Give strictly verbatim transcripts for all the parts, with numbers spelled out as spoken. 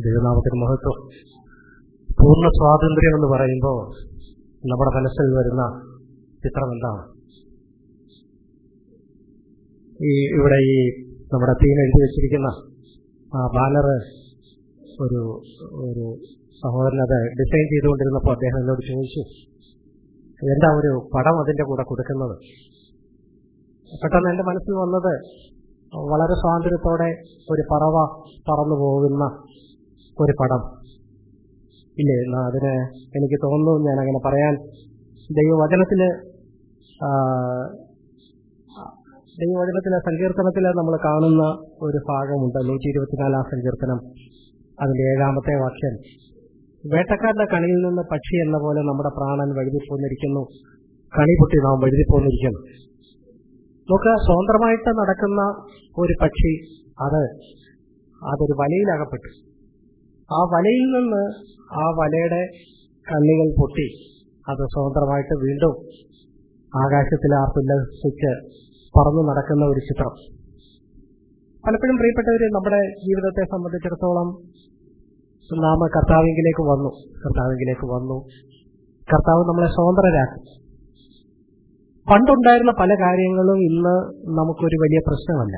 ദൈവനാമത്തിന് മഹത്വം. പൂർണ്ണ സ്വാതന്ത്ര്യം എന്ന് പറയുമ്പോൾ നമ്മുടെ മനസ്സിൽ വരുന്ന ചിത്രം എന്താണ്? ഈ ഇവിടെ ഈ നമ്മുടെ തീം എഴുതി വെച്ചിരിക്കുന്ന ആ ബാനർ ഒരു ഒരു സഹോദരൻ അത് ഡിസൈൻ ചെയ്തുകൊണ്ടിരുന്നപ്പോൾ അദ്ദേഹം എന്നോട് ചോദിച്ചു, എന്താ ഒരു പടം അതിൻ്റെ കൂടെ കൊടുക്കുന്നത്? പെട്ടെന്ന് എൻ്റെ മനസ്സിൽ വന്നത് വളരെ സ്വാതന്ത്ര്യത്തോടെ ഒരു പറവ പറന്നു പോകുന്ന ഒരു പടം ഇല്ലേ? അതിന് എനിക്ക് തോന്നുന്നു, ഞാൻ അങ്ങനെ പറയാൻ, ദൈവവചനത്തില് ദൈവവചനത്തിലെ സങ്കീർത്തനത്തിൽ നമ്മൾ കാണുന്ന ഒരു ഭാഗമുണ്ട്, നൂറ്റി ഇരുപത്തിനാലാം സങ്കീർത്തനം, അതിന്റെ ഏഴാമത്തെ വാക്യം. വേട്ടക്കാരന്റെ കണിയിൽ നിന്ന് പക്ഷി എന്ന പോലെ നമ്മുടെ പ്രാണൻ വഴുതിപ്പോന്നിരിക്കുന്നു, കണി പൊട്ടി നാം വഴുതിപ്പോന്നിരിക്കുന്നു. നമുക്ക് സ്വതന്ത്രമായിട്ട് നടക്കുന്ന ഒരു പക്ഷി, അത് അതൊരു വലയിലകപ്പെട്ടു. ആ വലയിൽ നിന്ന് ആ വലയുടെ കണ്ണികൾ പൊട്ടി അത് സ്വതന്ത്രമായിട്ട് വീണ്ടും ആകാശത്തിൽ ആർത്തുല്ലസിച്ച് പറന്നു നടക്കുന്ന ഒരു ചിത്രം. പലപ്പോഴും പ്രിയപ്പെട്ടവര്, നമ്മുടെ ജീവിതത്തെ സംബന്ധിച്ചിടത്തോളം നാം കർത്താവിലേക്ക് വന്നു കർത്താവിലേക്ക് വന്നു കർത്താവ് നമ്മളെ സ്വതന്ത്രരാക്കി. പണ്ടുണ്ടായിരുന്ന പല കാര്യങ്ങളും ഇന്ന് നമുക്കൊരു വലിയ പ്രശ്നമല്ല.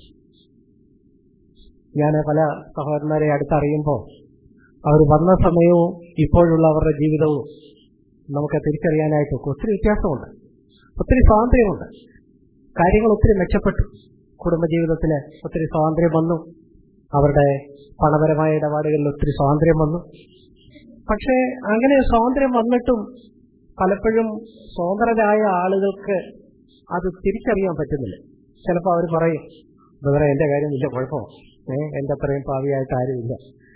ഞാൻ പല സഹോദരന്മാരെ അടുത്തറിയുമ്പോൾ അവർ വന്ന സമയവും ഇപ്പോഴുള്ള അവരുടെ ജീവിതവും നമുക്ക് തിരിച്ചറിയാനായിട്ട് ഒത്തിരി വ്യത്യാസമുണ്ട്, ഒത്തിരി സ്വാതന്ത്ര്യമുണ്ട്, കാര്യങ്ങൾ ഒത്തിരി മെച്ചപ്പെട്ടു. കുടുംബജീവിതത്തിൽ ഒത്തിരി സ്വാതന്ത്ര്യം വന്നു, അവരുടെ പണപരമായ ഇടപാടുകളിൽ ഒത്തിരി സ്വാതന്ത്ര്യം വന്നു. പക്ഷേ അങ്ങനെ സ്വാതന്ത്ര്യം വന്നിട്ടും പലപ്പോഴും സ്വതന്ത്രരായ ആളുകൾക്ക് അത് തിരിച്ചറിയാൻ പറ്റുന്നില്ല. ചിലപ്പോൾ അവർ പറയും, വേറെ എന്റെ കാര്യം വലിയ കുഴപ്പമോ, ഏഹ് എന്റെ അത്രയും പാവിയായിട്ട് ആരുമില്ല.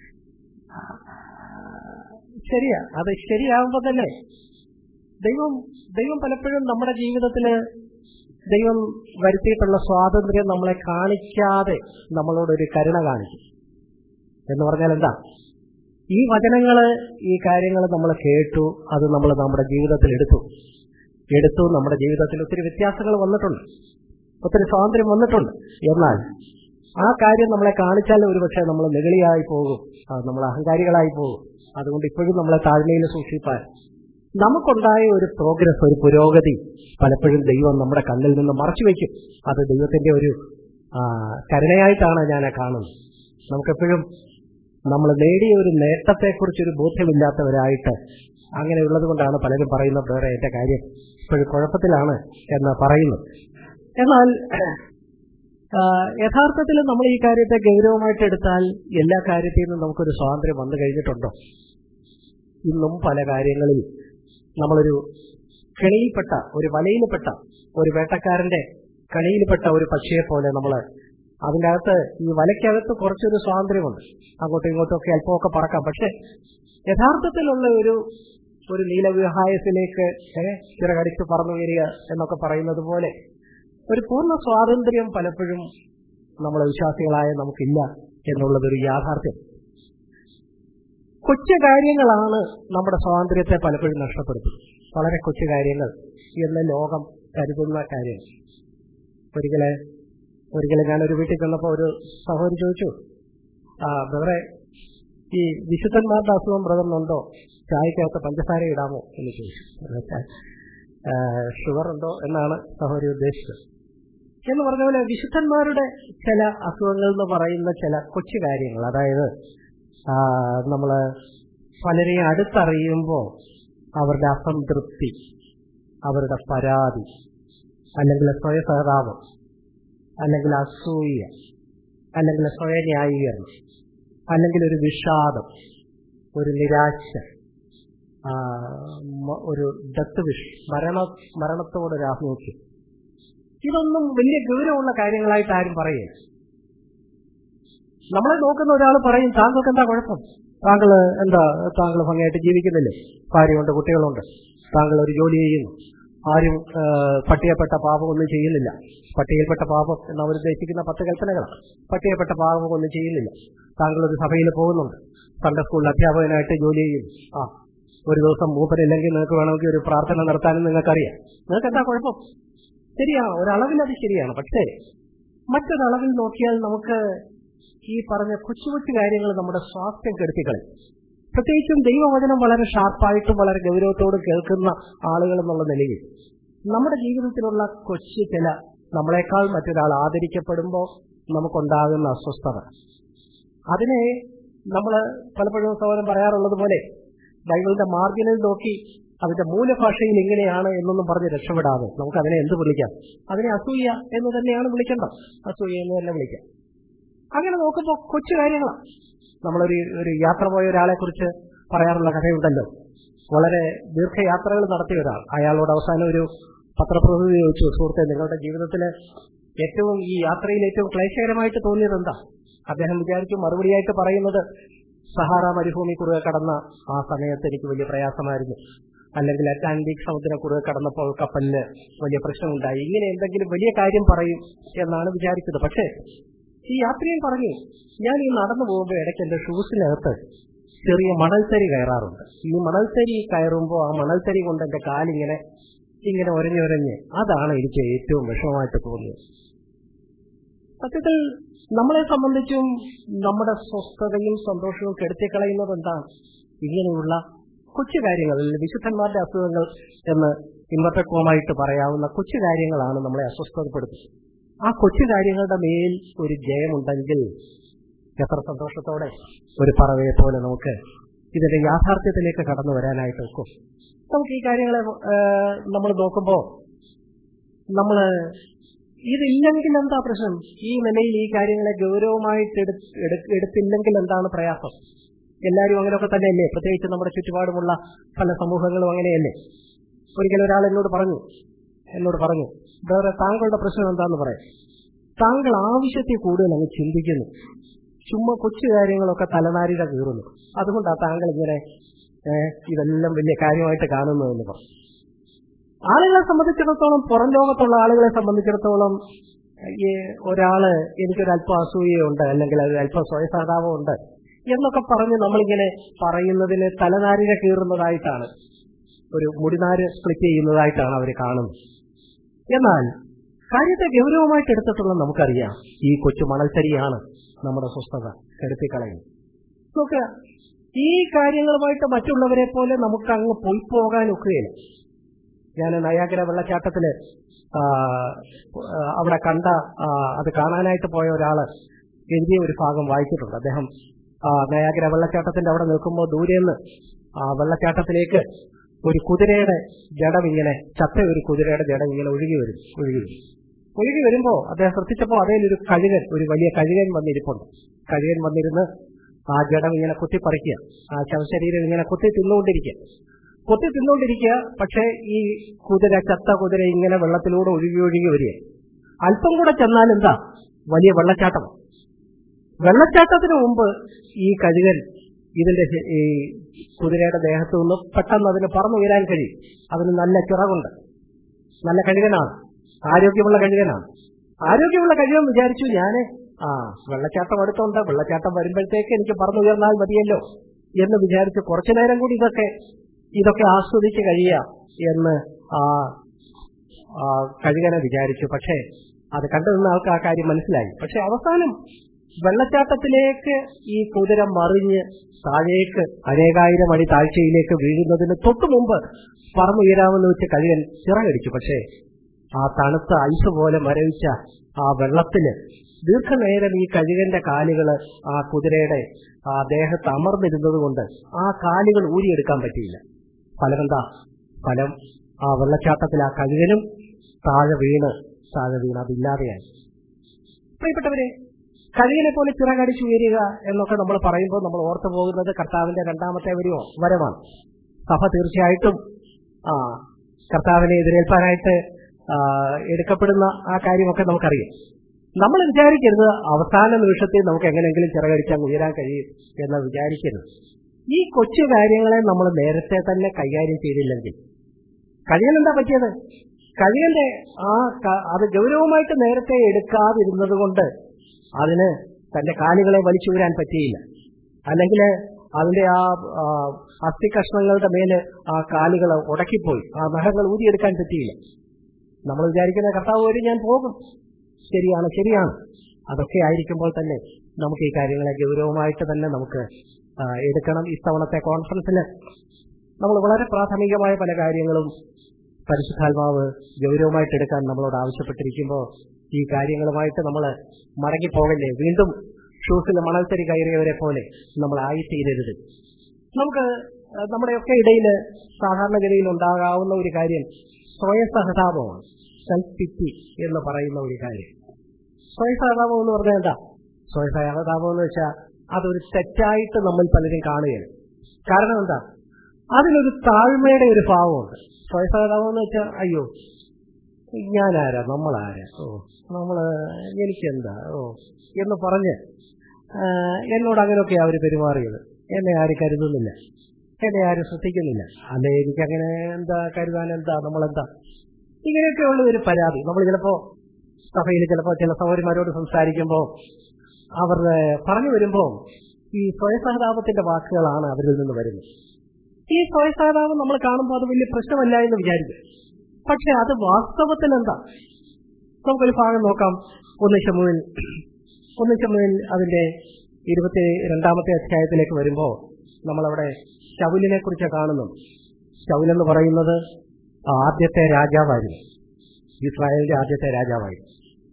ശരിയാ, അത് ശരിയാകുമ്പോ തന്നെ ദൈവം ദൈവം പലപ്പോഴും നമ്മുടെ ജീവിതത്തില് ദൈവം വരുത്തിയിട്ടുള്ള സ്വാതന്ത്ര്യം നമ്മളെ കാണിക്കാതെ നമ്മളോടൊരു കരുണ കാണിക്കും. എന്ന് പറഞ്ഞാൽ എന്താ? ഈ വചനങ്ങള്, ഈ കാര്യങ്ങൾ നമ്മൾ കേട്ടു, അത് നമ്മൾ നമ്മുടെ ജീവിതത്തിൽ എടുത്തു എടുത്തു നമ്മുടെ ജീവിതത്തിൽ ഒത്തിരി വ്യത്യാസങ്ങൾ വന്നിട്ടുണ്ട്, ഒത്തിരി സ്വാതന്ത്ര്യം വന്നിട്ടുണ്ട്. എന്നാൽ ആ കാര്യം നമ്മളെ കാണിച്ചാൽ ഒരുപക്ഷെ നമ്മൾ നെഗളിയായി പോകും, നമ്മൾ അഹങ്കാരികളായി പോകും. അതുകൊണ്ട് ഇപ്പോഴും നമ്മളെ താഴ്മയിൽ സൂക്ഷിപ്പാൻ നമുക്കുണ്ടായ ഒരു പ്രോഗ്രസ്, ഒരു പുരോഗതി പലപ്പോഴും ദൈവം നമ്മുടെ കണ്ണിൽ നിന്ന് മറച്ചു വയ്ക്കും. അത് ദൈവത്തിന്റെ ഒരു കരുണയായിട്ടാണ് ഞാൻ കാണുന്നത്. നമുക്കെപ്പോഴും നമ്മൾ നേടിയ ഒരു നേട്ടത്തെക്കുറിച്ചൊരു ബോധ്യമില്ലാത്തവരായിട്ട് അങ്ങനെയുള്ളത് കൊണ്ടാണ് പലരും പറയുന്നത്, വേറെ എന്റെ കാര്യം ഇപ്പോഴും കുഴപ്പത്തിലാണ് എന്ന് പറയുന്നു. എന്നാൽ യഥാർത്ഥത്തിൽ നമ്മൾ ഈ കാര്യത്തെ ഗൗരവമായിട്ട് എടുത്താൽ എല്ലാ കാര്യത്തിൽ നിന്നും നമുക്കൊരു സ്വാതന്ത്ര്യം വന്നു കഴിഞ്ഞിട്ടുണ്ടോ? ഇന്നും പല കാര്യങ്ങളിൽ നമ്മളൊരു കെണിയിൽപ്പെട്ട, ഒരു വലയിൽപ്പെട്ട, ഒരു വേട്ടക്കാരന്റെ കണിയിൽപ്പെട്ട ഒരു പക്ഷിയെ പോലെ നമ്മൾ അതിൻ്റെ അകത്ത്, ഈ വലയ്ക്കകത്ത് കുറച്ചൊരു സ്വാതന്ത്ര്യമുണ്ട്, അങ്ങോട്ടും ഇങ്ങോട്ടും ഒക്കെ അല്പമൊക്കെ പറക്കാം. പക്ഷെ യഥാർത്ഥത്തിലുള്ള ഒരു ഒരു നീലവിഹായത്തിലേക്ക് ചിറകടിച്ച് പറന്നു വരിക എന്നൊക്കെ പറയുന്നത് പോലെ ഒരു പൂർണ്ണ സ്വാതന്ത്ര്യം പലപ്പോഴും നമ്മളെ വിശ്വാസികളായ നമുക്കില്ല എന്നുള്ളതൊരു യാഥാർത്ഥ്യം. കൊച്ചു കാര്യങ്ങളാണ് നമ്മുടെ സ്വാതന്ത്ര്യത്തെ പലപ്പോഴും നഷ്ടപ്പെടുത്തുന്നത്. വളരെ കൊച്ചു കാര്യങ്ങൾ എന്ന് ലോകം കരുതുന്ന കാര്യങ്ങൾ. ഒരിക്കലെ ഒരിക്കലും ഞാനൊരു വീട്ടിൽ ചെന്നപ്പോൾ ഒരു സഹോദരി ചോദിച്ചു, ആ ബ്രദറെ, ഈ വിശുദ്ധന്മാരുടെ അസുഖം ബ്രദറിനുണ്ടോ, ചായക്കകത്ത് പഞ്ചസാര ഇടാമോ എന്ന് ചോദിച്ചു. ഷുഗർ ഉണ്ടോ എന്നാണ് സഹോദരി ഉദ്ദേശിച്ചത്. എന്ന് പറഞ്ഞ പോലെ വിശുദ്ധന്മാരുടെ ചില അസുഖങ്ങൾ എന്ന് പറയുന്ന ചില കൊച്ചു കാര്യങ്ങൾ, അതായത് നമ്മള് പലരെയും അടുത്തറിയുമ്പോൾ അവരുടെ അസംതൃപ്തി, അവരുടെ പരാതി, അല്ലെങ്കിൽ സ്വയസഹതാപം, അല്ലെങ്കിൽ അസൂയ, അല്ലെങ്കിൽ സ്വയന്യായീകരണം, അല്ലെങ്കിൽ ഒരു വിഷാദം, ഒരു നിരാശ, ഒരു ഡെത്ത് വിഷ്, മരണ മരണത്തോടൊരു ആഭിമുഖ്യം, ഇതൊന്നും വലിയ ഗൗരവമുള്ള കാര്യങ്ങളായിട്ട് ആരും പറയില്ല. നമ്മളെ നോക്കുന്ന ഒരാൾ പറയും, താങ്കൾക്ക് എന്താ കുഴപ്പം, താങ്കൾ എന്താ താങ്കൾ ഭംഗിയായിട്ട് ജീവിക്കുന്നില്ലേ, ഭാര്യയുണ്ട്, കുട്ടികളുണ്ട്, താങ്കൾ ഒരു ജോലി ചെയ്യുന്നു, ആരും പട്ടികപ്പെട്ട പാപമൊന്നും ചെയ്യുന്നില്ല. പട്ടികയിൽപ്പെട്ട പാപം എന്ന് അവരുദ്ദേശിക്കുന്ന പത്ത് കൽപ്പനകളാണ്. പട്ടികപ്പെട്ട പാപമൊന്നും ചെയ്യുന്നില്ല. താങ്കൾ ഒരു സഭയിൽ പോകുന്നുണ്ട്, സൺഡേ സ്കൂളിൽ അധ്യാപകനായിട്ട് ജോലി ചെയ്യുന്നു. ആ ഒരു ദിവസം മൂപ്പരില്ലെങ്കിൽ നിങ്ങൾക്ക് വേണമെങ്കിൽ ഒരു പ്രാർത്ഥന നടത്താനും നിങ്ങൾക്കറിയാം. നിങ്ങൾക്ക് എന്താ കുഴപ്പം? ശരിയാണ്, ഒരളവിൽ അത് ശരിയാണ്. പക്ഷേ മറ്റൊരളവിൽ നോക്കിയാൽ നമുക്ക് ഈ പറഞ്ഞ കൊച്ചു കൊച്ചു കാര്യങ്ങൾ നമ്മുടെ സ്വാസ്ഥ്യം കെടുത്തിക്കളി. പ്രത്യേകിച്ചും ദൈവവചനം വളരെ ഷാർപ്പായിട്ടും വളരെ ഗൗരവത്തോടും കേൾക്കുന്ന ആളുകൾ എന്നുള്ള നിലയിൽ നമ്മുടെ ജീവിതത്തിലുള്ള കൊച്ചു ചില നമ്മളെക്കാൾ മറ്റൊരാൾ ആദരിക്കപ്പെടുമ്പോൾ നമുക്കുണ്ടാകുന്ന അസ്വസ്ഥത, അതിനെ നമ്മൾ പലപ്പോഴും സഹോദരൻ പറയാറുള്ളത് പോലെ ബൈബിളിന്റെ മാർജിനിൽ നോക്കി അതിന്റെ മൂലഭാഷയിൽ ഇങ്ങനെയാണ് എന്നൊന്നും പറഞ്ഞ് രക്ഷപ്പെടാതെ നമുക്ക് അതിനെ എന്ത് വിളിക്കാം? അതിനെ അസൂയ എന്ന് തന്നെയാണ് വിളിക്കേണ്ടത്. അസൂയ എന്ന് തന്നെ വിളിക്കാം. അങ്ങനെ നോക്കുമ്പോൾ കൊച്ചു കാര്യങ്ങളാണ്. നമ്മളൊരു ഒരു യാത്ര പോയ ഒരാളെ കുറിച്ച് പറയാറുള്ള കഥയുണ്ടല്ലോ. വളരെ ദീർഘയാത്രകൾ നടത്തിയ ഒരാൾ, അയാളോട് അവസാനം ഒരു പത്രപ്രതിനിധി ചോദിച്ചു, സുഹൃത്തെ, നിങ്ങളുടെ ജീവിതത്തിൽ ഏറ്റവും ഈ യാത്രയിൽ ഏറ്റവും ക്ലേശകരമായിട്ട് തോന്നിയത് എന്താ? അദ്ദേഹം വിചാരിച്ചു മറുപടിയായിട്ട് പറയുന്നത്, സഹാറ മരുഭൂമി കുറുകെ കടന്ന ആ സമയത്ത് എനിക്ക് വലിയ പ്രയാസമായിരുന്നു, അല്ലെങ്കിൽ അറ്റ്ലാന്റിക് സമുദ്രം കുറുകെ കടന്നപ്പോൾ കപ്പലിന് വലിയ പ്രശ്നമുണ്ടായി, ഇങ്ങനെ എന്തെങ്കിലും വലിയ കാര്യം പറയും എന്നാണ് വിചാരിച്ചത്. പക്ഷേ ഈ യാത്രയും പറഞ്ഞു, ഞാൻ ഈ നടന്നു പോകുമ്പോൾ ഇടയ്ക്ക് എന്റെ ഷൂസിനകത്ത് ചെറിയ മണൽത്തരി കയറാറുണ്ട്. ഈ മണൽത്തരി കയറുമ്പോൾ ആ മണൽത്തരി കൊണ്ട് എന്റെ കാലിങ്ങനെ ഇങ്ങനെ ഒരഞ്ഞൊരഞ്ഞ് അതാണ് എനിക്ക് ഏറ്റവും വിഷമമായിട്ട് തോന്നിയത്. സത്യത്തിൽ നമ്മളെ സംബന്ധിച്ചും നമ്മുടെ സ്വസ്ഥതയും സന്തോഷവും കെടുത്തിക്കളയുന്നത് എന്താണ്? ഇങ്ങനെയുള്ള കൊച്ചു കാര്യങ്ങൾ, വിശുദ്ധന്മാരുടെ അസുഖങ്ങൾ എന്ന് ഇന്നത്തെക്കോമായിട്ട് പറയാവുന്ന കൊച്ചു കാര്യങ്ങളാണ് നമ്മളെ അസ്വസ്ഥതപ്പെടുത്തുന്നത്. ആ കൊച്ചു കാര്യങ്ങളുടെ മേൽ ഒരു ജയമുണ്ടെങ്കിൽ എത്ര സന്തോഷത്തോടെ ഒരു പറവയെ പോലെ നമുക്ക് ഇതിന്റെ യാഥാർത്ഥ്യത്തിലേക്ക് കടന്നു വരാനായിട്ട് ഒക്കും. നമുക്ക് ഈ കാര്യങ്ങളെ നമ്മൾ നോക്കുമ്പോൾ നമ്മൾ ഇതില്ലെങ്കിൽ എന്താ പ്രശ്നം? ഈ നിലയിൽ ഈ കാര്യങ്ങളെ ഗൗരവമായിട്ട് എടുത്തില്ലെങ്കിൽ എന്താണ് പ്രയാസം? എല്ലാവരും അങ്ങനെയൊക്കെ തന്നെയല്ലേ? പ്രത്യേകിച്ച് നമ്മുടെ ചുറ്റുപാടുമുള്ള പല സമൂഹങ്ങളും അങ്ങനെയല്ലേ? ഒരിക്കലും ഒരാൾ എന്നോട് പറഞ്ഞു എന്നോട് പറഞ്ഞു വേറെ താങ്കളുടെ പ്രശ്നം എന്താന്ന് പറയാം. താങ്കൾ ആവശ്യത്തിൽ കൂടുതൽ അങ്ങ് ചിന്തിക്കുന്നു, ചുമ്മാ കൊച്ചു കാര്യങ്ങളൊക്കെ തലനാരിഴ കീറുന്നു, അതുകൊണ്ടാണ് താങ്കൾ ഇങ്ങനെ ഇതെല്ലാം വലിയ കാര്യമായിട്ട് കാണുന്നു എന്ന് പറഞ്ഞു. ആളുകളെ സംബന്ധിച്ചിടത്തോളം, പുറം ലോകത്തുള്ള ആളുകളെ സംബന്ധിച്ചിടത്തോളം, ഈ ഒരാള് എനിക്കൊരല്പം അസൂയയുണ്ട് അല്ലെങ്കിൽ ഒരല്പം സ്വയസാധാവമുണ്ട് എന്നൊക്കെ പറഞ്ഞ് നമ്മളിങ്ങനെ പറയുന്നതിന് തലനാരിഴ കീറുന്നതായിട്ടാണ്, ഒരു മുടിനാര് സ്പ്ലിറ്റ് ചെയ്യുന്നതായിട്ടാണ് അവർ കാണുന്നത്. എന്നാൽ കാര്യത്തെ ഗൗരവമായിട്ട് എടുത്തിട്ടുള്ള നമുക്കറിയാം, ഈ കൊച്ചു മണൽത്തരിയാണ് നമ്മുടെ സ്വസ്ഥത കെടുത്തിക്കളയും. നോക്കുക, ഈ കാര്യങ്ങളുമായിട്ട് മറ്റുള്ളവരെ പോലെ നമുക്ക് അങ്ങ് പോയി പോകാൻ ഒക്കുകയില്ല. ഞാൻ നയാഗ്ര വെള്ളച്ചാട്ടത്തില് അവിടെ കണ്ട അത് കാണാനായിട്ട് പോയ ഒരാള് എഴുതിയ ഒരു ഭാഗം വായിച്ചിട്ടുണ്ട്. അദ്ദേഹം നയാഗ്ര വെള്ളച്ചാട്ടത്തിന്റെ അവിടെ നിൽക്കുമ്പോൾ ദൂരെന്ന് ആ വെള്ളച്ചാട്ടത്തിലേക്ക് ഒരു കുതിരയുടെ ജഡം ഇങ്ങനെ, ചത്ത ഒരു കുതിരയുടെ ജഡം ഇങ്ങനെ ഒഴുകി വരും ഒഴുകി വരും ഒഴുകി വരുമ്പോ അദ്ദേഹം ശ്രദ്ധിച്ചപ്പോൾ അതിലൊരു കഴുകൻ, ഒരു വലിയ കഴുകൻ വന്നിരിപ്പുണ്ട്. കഴുകൻ വന്നിരുന്ന് ആ ജഡം ഇങ്ങനെ കുത്തിപ്പറിക്കുക, ആ ശവശരീരം ഇങ്ങനെ കുത്തി തിന്നുകൊണ്ടിരിക്കുക കുത്തി തിന്നുകൊണ്ടിരിക്കുക പക്ഷെ ഈ കുതിര, ചത്ത കുതിര ഇങ്ങനെ വെള്ളത്തിലൂടെ ഒഴുകി ഒഴുകി വരിക. അല്പം കൂടെ ചെന്നാൽ എന്താ, വലിയ വെള്ളച്ചാട്ടം. വെള്ളച്ചാട്ടത്തിന് മുമ്പ് ഈ കഴുകൻ ഇതിന്റെ ഈ കുതിരയുടെ ദേഹത്തു നിന്ന് പെട്ടെന്ന് അതിന് പറന്നുയരാൻ കഴിയും. അതിന് നല്ല ചിറകുണ്ട്, നല്ല കഴുകനാണ്, ആരോഗ്യമുള്ള കഴുകനാണ്. ആരോഗ്യമുള്ള കഴുകൻ വിചാരിച്ചു, ഞാന് ആ വെള്ളച്ചാട്ടം അടുത്തുണ്ട്, വെള്ളച്ചാട്ടം വരുമ്പോഴത്തേക്ക് എനിക്ക് പറന്നുയർന്നാൽ മതിയല്ലോ എന്ന് വിചാരിച്ച് കുറച്ചു നേരം കൂടി ഇതൊക്കെ ഇതൊക്കെ ആസ്വദിച്ച് കഴിയാം എന്ന് ആ കഴുകനെ വിചാരിച്ചു. പക്ഷേ അത് കണ്ടുനിന്ന ആൾക്ക് ആ കാര്യം മനസ്സിലായി. പക്ഷെ അവസാനം വെള്ളച്ചാട്ടത്തിലേക്ക് ഈ കുതിര മറിഞ്ഞ് താഴേക്ക് അനേകായിരം അടി താഴ്ചയിലേക്ക് വീഴുന്നതിന് തൊട്ടു മുമ്പ് പറന്നുയരാമെന്ന് വെച്ച് കഴുകൻ ചിറകടിച്ചു. പക്ഷേ ആ തണുത്ത ഐസ് പോലെ മരവിച്ച ആ വെള്ളത്തില് ദീർഘനേരം ഈ കഴുകന്റെ കാലുകള് ആ കുതിരയുടെ ആ ദേഹത്ത് അമർന്നിരുന്നത് കൊണ്ട് ആ കാലുകൾ ഊരിയെടുക്കാൻ പറ്റിയില്ല. ഫലമെന്താ? ഫലം ആ വെള്ളച്ചാട്ടത്തിൽ ആ കഴുകനും താഴെ വീണ് താഴെ വീണ് അതില്ലാതെയായി. പ്രിയപ്പെട്ടവരെ, കഴുകനെ പോലെ ചിറകടിച്ചു ഉയരുക എന്നൊക്കെ നമ്മൾ പറയുമ്പോൾ നമ്മൾ ഓർത്തു പോകുന്നത് കർത്താവിന്റെ രണ്ടാമത്തെ വരവോ വരവാണ്. സഭ തീർച്ചയായിട്ടും ആ കർത്താവിനെ എതിരേൽപ്പാനായിട്ട് എടുക്കപ്പെടുന്ന ആ കാര്യമൊക്കെ നമുക്കറിയാം. നമ്മൾ വിചാരിക്കരുത് അവസാന നിമിഷത്തിൽ നമുക്ക് എങ്ങനെയെങ്കിലും ചിറകടിച്ചാൽ ഉയരാൻ കഴിയും എന്ന് വിചാരിക്കരുത്. ഈ കൊച്ചു കാര്യങ്ങളെ നമ്മൾ നേരത്തെ തന്നെ കൈകാര്യം ചെയ്തില്ലെങ്കിൽ, കഴുകൻ എന്താ പറ്റിയത്? കഴുകന്റെ ആ അത് ഗൗരവമായിട്ട് നേരത്തെ എടുക്കാതിരുന്നത് കൊണ്ട് അതിന് തന്റെ കാലുകളെ വലിച്ചുവരാൻ പറ്റിയില്ല. അല്ലെങ്കിൽ അതിന്റെ ആ അസ്ഥി കഷ്ണങ്ങളുടെ മേല് ആ കാലുകൾ ഉടക്കിപ്പോയി, ആ നഖങ്ങൾ ഊരിയെടുക്കാൻ പറ്റിയില്ല. നമ്മൾ വിചാരിക്കുന്ന കർത്താവ് വരും, ഞാൻ പോകും. ശരിയാണ് ശരിയാണ് അതൊക്കെ ആയിരിക്കുമ്പോൾ തന്നെ നമുക്ക് ഈ കാര്യങ്ങളെ ഗൗരവമായിട്ട് തന്നെ നമുക്ക് എടുക്കണം. ഇത്തവണത്തെ കോൺഫറൻസിൽ നമ്മൾ വളരെ പ്രാഥമികമായ പല കാര്യങ്ങളും പരിശുദ്ധാത്മാവ് ഗൗരവമായിട്ട് എടുക്കാൻ നമ്മളോട് ആവശ്യപ്പെട്ടിരിക്കുമ്പോൾ ഈ കാര്യങ്ങളുമായിട്ട് നമ്മൾ മടങ്ങിപ്പോകല്ലേ, വീണ്ടും ഷൂസിൽ മണൽത്തരി കയറിയവരെ പോലെ നമ്മൾ ആയിത്തീരരുത്. നമുക്ക് നമ്മുടെയൊക്കെ ഇടയിൽ സാധാരണഗതിയിൽ ഉണ്ടാകാവുന്ന ഒരു കാര്യം സ്വയസഹതാപമാണ്, സെൽഫ് പിറ്റി എന്ന് പറയുന്ന ഒരു കാര്യം. സ്വയസഹതാപം എന്ന് പറഞ്ഞാൽ എന്താ? സ്വയസഹതാപം എന്ന് വെച്ചാൽ അതൊരു തെറ്റായിട്ട് നമ്മൾ പലരും കാണുകയാണ്. കാരണം എന്താ? അതിലൊരു താഴ്മയുടെ ഒരു ഭാവമുണ്ട്. സ്വയസഹതാപം എന്ന് വെച്ചാൽ അയ്യോ ഞാനാരാ, നമ്മളാരാ, ഓ നമ്മള് എനിക്കെന്താ ഓ എന്ന് പറഞ്ഞ് എന്നോട് അങ്ങനെയൊക്കെയാ അവർ പെരുമാറിയത്, എന്നെ ആരും കരുതുന്നില്ല, എന്നെ ആരും ശ്രദ്ധിക്കുന്നില്ല, അല്ലെ എനിക്കങ്ങനെ എന്താ കരുതാൻ, എന്താ നമ്മളെന്താ, ഇങ്ങനെയൊക്കെയുള്ള ഒരു പരാതി. നമ്മൾ ചിലപ്പോ സഭയിൽ ചിലപ്പോ ചില സഹോദരിമാരോട് സംസാരിക്കുമ്പോൾ അവർ പറഞ്ഞു വരുമ്പോൾ ഈ സ്വയസഹതാപത്തിന്റെ വാക്കുകളാണ് അവരിൽ നിന്ന് വരുന്നത്. ഈ സ്വയസഹതാപം നമ്മൾ കാണുമ്പോൾ അത് വലിയ പ്രശ്നമല്ല എന്ന് വിചാരിക്കും. പക്ഷെ അത് വാസ്തവത്തിൽ എന്താ? നമുക്കൊരു ഭാഗം നോക്കാം. ഒന്ന് ശമൂവേൽ ഒന്ന് ശമൂവേൽ അതിന്റെ ഇരുപത്തി രണ്ടാമത്തെ അധ്യായത്തിലേക്ക് വരുമ്പോൾ നമ്മളവിടെ ശൗലിനെ കുറിച്ച് കാണുന്നു. ശൗൽ എന്ന് പറയുന്നത് ആദ്യത്തെ രാജാവായിരുന്നു, ഇസ്രായേലിന്റെ ആദ്യത്തെ രാജാവായിരുന്നു.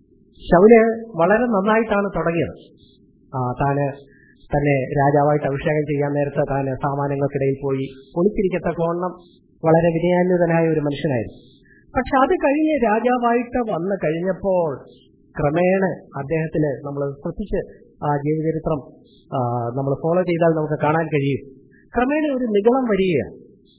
ശൗല് വളരെ നന്നായിട്ടാണ് തുടങ്ങിയത്. ആ താന് തന്നെ രാജാവായിട്ട് അഭിഷേകം ചെയ്യാൻ നേരത്തെ താന് സാമാന്യങ്ങൾക്കിടയിൽ പോയി ഒളിച്ചിരിക്കത്തക്കവണ്ണം വളരെ വിനയാന്വിതനായ ഒരു മനുഷ്യനായിരുന്നു. പക്ഷെ അത് കഴിഞ്ഞ് രാജാവായിട്ട് വന്നു കഴിഞ്ഞപ്പോൾ ക്രമേണ അദ്ദേഹത്തിന് നമ്മൾ ശ്രദ്ധിച്ച് ആ ജീവചരിത്രം നമ്മൾ ഫോളോ ചെയ്താൽ നമുക്ക് കാണാൻ കഴിയും, ക്രമേണ ഒരു നിഗളം വരികയാണ്.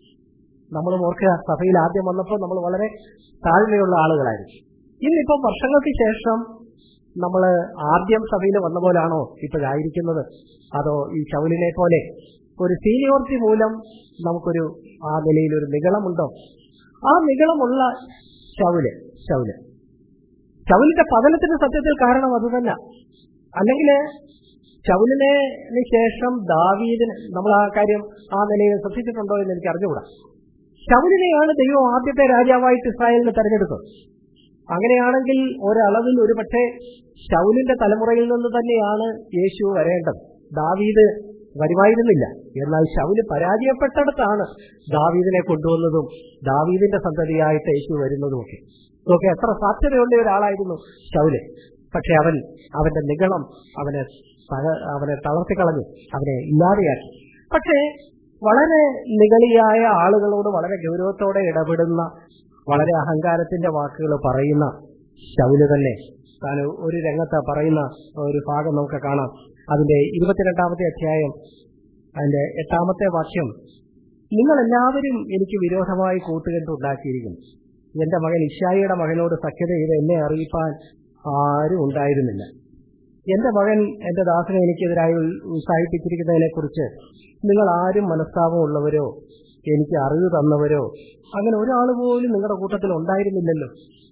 നമ്മൾ ഓർക്കുക, സഭയിൽ ആദ്യം വന്നപ്പോൾ നമ്മൾ വളരെ താഴ്മയുള്ള ആളുകളായിരുന്നു. ഇന്നിപ്പം വർഷങ്ങൾക്ക് ശേഷം നമ്മൾ ആദ്യം സഭയിൽ വന്ന പോലാണോ ഇപ്പോഴായിരിക്കുന്നത്? അതോ ഈ ശൗലിനെ പോലെ ഒരു സീനിയോറിറ്റി മൂലം നമുക്കൊരു ആ നിലയിൽ ഒരു നിഗളമുണ്ടോ? ആ നിഗളമുള്ള ശൗല് ശൗല് ശൗലിന്റെ പതനത്തിന് സത്യത്തിൽ കാരണം അത് തന്നെ. അല്ലെങ്കിൽ ശൗലിന് ശേഷം ദാവീദിന് നമ്മൾ ആ കാര്യം ആ നിലയിൽ ശ്രദ്ധിച്ചിട്ടുണ്ടോ എന്ന് എനിക്ക് അറിഞ്ഞുകൂടാ. ശൗലിനെയാണ് ദൈവം ആദ്യത്തെ രാജാവായിട്ട് ഇസ്രായേലിന് തെരഞ്ഞെടുത്തത്. അങ്ങനെയാണെങ്കിൽ ഒരളവിൽ ഒരു പക്ഷേ ശൗലിന്റെ തലമുറയിൽ നിന്ന് തന്നെയാണ് യേശു വരേണ്ടത്. ദാവീദ് വരുമായിരുന്നില്ല. എന്നാൽ ശൗല് പരാജയപ്പെട്ടിടത്താണ് ദാവീദിനെ കൊണ്ടുവന്നതും ദാവീദിന്റെ സന്തതിയായിട്ട് യേശു വരുന്നതുമൊക്കെ. ഇതൊക്കെ എത്ര സാധ്യതയുള്ള ഒരാളായിരുന്നു ശൗല്. പക്ഷെ അവൻ അവന്റെ നിഗളം അവനെ അവനെ തളർത്തിക്കളഞ്ഞു, അവനെ ഇല്ലാതെയാക്കി. പക്ഷേ വളരെ നിഗളിയായ ആളുകളോട് വളരെ ഗൗരവത്തോടെ ഇടപെടുന്ന, വളരെ അഹങ്കാരത്തിന്റെ വാക്കുകൾ പറയുന്ന ശൗല് തന്നെ താൻ ഒരു രംഗത്ത് പറയുന്ന ഒരു ഭാഗം നമുക്ക് കാണാം. അതിന്റെ ഇരുപത്തിരണ്ടാമത്തെ അധ്യായം അതിന്റെ എട്ടാമത്തെ വാക്യം, നിങ്ങൾ എല്ലാവരും എനിക്ക് വിരോധമായി കൂട്ടുകെട്ടുണ്ടാക്കിയിരിക്കുന്നു. എന്റെ മകൻ ഇശ്ശായിയുടെ മകനോട് സഖ്യത ചെയ്ത് എന്നെ അറിയിപ്പാൻ ആരും ഉണ്ടായിരുന്നില്ല. എന്റെ മകൻ എന്റെ ദാസനെ എനിക്കെതിരായി ഉത്സാഹിപ്പിച്ചിരിക്കുന്നതിനെ കുറിച്ച് നിങ്ങൾ ആരും മനസ്താപമുള്ളവരോ എനിക്ക് അറിവ് തന്നവരോ അങ്ങനെ ഒരാൾ പോലും നിങ്ങളുടെ കൂട്ടത്തിൽ ഉണ്ടായിരുന്നില്ലല്ലോ.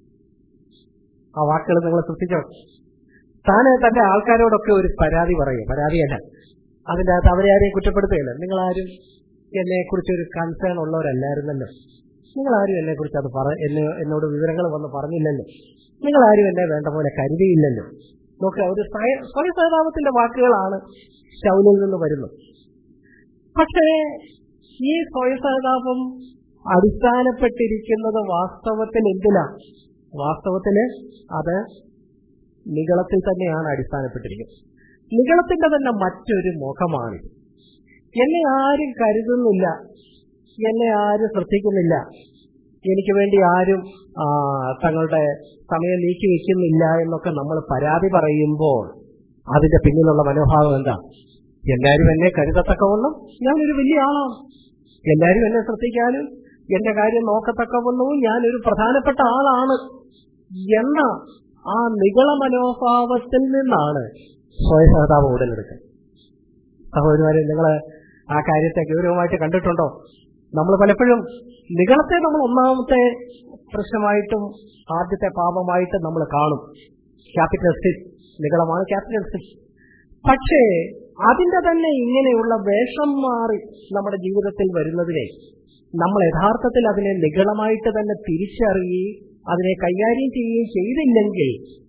ആ വാക്കുകൾ നിങ്ങൾ ശ്രദ്ധിച്ചോ? താന് തന്റെ ആൾക്കാരോടൊക്കെ ഒരു പരാതി പറയും, പരാതിയല്ല, അതിൻ്റെ അകത്ത് അവരെ ആരെയും കുറ്റപ്പെടുത്തുകയില്ല. നിങ്ങളാരും എന്നെ കുറിച്ചൊരു കൺസേൺ ഉള്ളവരല്ലായിരുന്നല്ലോ, നിങ്ങളാരും എന്നെ കുറിച്ച് അത് പറ എന്നെ എന്നോട് വിവരങ്ങൾ വന്ന് പറഞ്ഞില്ലല്ലോ, നിങ്ങളാരും എന്നെ വേണ്ട പോലെ കരുതിയില്ലല്ലോ. നോക്കുക, ഒരു സ്വയസഹതാപത്തിന്റെ വാക്കുകളാണ് ശൗലിൽ നിന്ന് വരുന്നത്. പക്ഷേ ഈ സ്വയസഹതാപം അടിസ്ഥാനപ്പെട്ടിരിക്കുന്നത് വാസ്തവത്തിൽ എന്തിനാ? വാസ്തവത്തില് അത് നിഗളത്തിൽ തന്നെയാണ് അടിസ്ഥാനപ്പെട്ടിരിക്കുന്നത്. നിഗളത്തിന്റെ തന്നെ മറ്റൊരു മുഖമാണ്. എന്നെ ആരും കരുതുന്നില്ല, എന്നെ ആരും ശ്രദ്ധിക്കുന്നില്ല, എനിക്ക് വേണ്ടി ആരും തങ്ങളുടെ സമയം നീക്കി വെക്കുന്നില്ല എന്നൊക്കെ നമ്മൾ പരാതി പറയുമ്പോൾ അതിന്റെ പിന്നിലുള്ള മനോഭാവം എന്താ? എല്ലാവരും എന്നെ കരുതത്തക്കവണ്ണം ഞാനൊരു വലിയ ആളാണ്, എല്ലാവരും എന്നെ ശ്രദ്ധിക്കാനും എന്റെ കാര്യം നോക്കത്തക്കവണ്ണവും ഞാനൊരു പ്രധാനപ്പെട്ട ആളാണ് എന്ന ആ നിഗള മനോഭാവത്തിൽ നിന്നാണ് സ്വയസഹതാപം ഉടലെടുക്കുന്നത്. സഹോദരന്മാരെ, നിങ്ങൾ ആ കാര്യത്തെ ഗൗരവമായിട്ട് കണ്ടിട്ടുണ്ടോ? നമ്മൾ പലപ്പോഴും നിഗളത്തെ നമ്മൾ ഒന്നാമത്തെ പ്രശ്നമായിട്ടും ആദ്യത്തെ പാപമായിട്ട് നമ്മൾ കാണും. ക്യാപിറ്റൽ സിൻ, നിഗളമാണ് ക്യാപിറ്റൽ സിൻ. പക്ഷേ അതിന്റെ തന്നെ ഇങ്ങനെയുള്ള വേഷം മാറി നമ്മുടെ ജീവിതത്തിൽ വരുന്നതിനെ നമ്മൾ യഥാർത്ഥത്തിൽ അതിനെ നിഗളമായിട്ട് തന്നെ തിരിച്ചറിയുകയും അതിനെ കൈകാര്യം ചെയ്യുകയും ചെയ്തില്ലെങ്കിൽ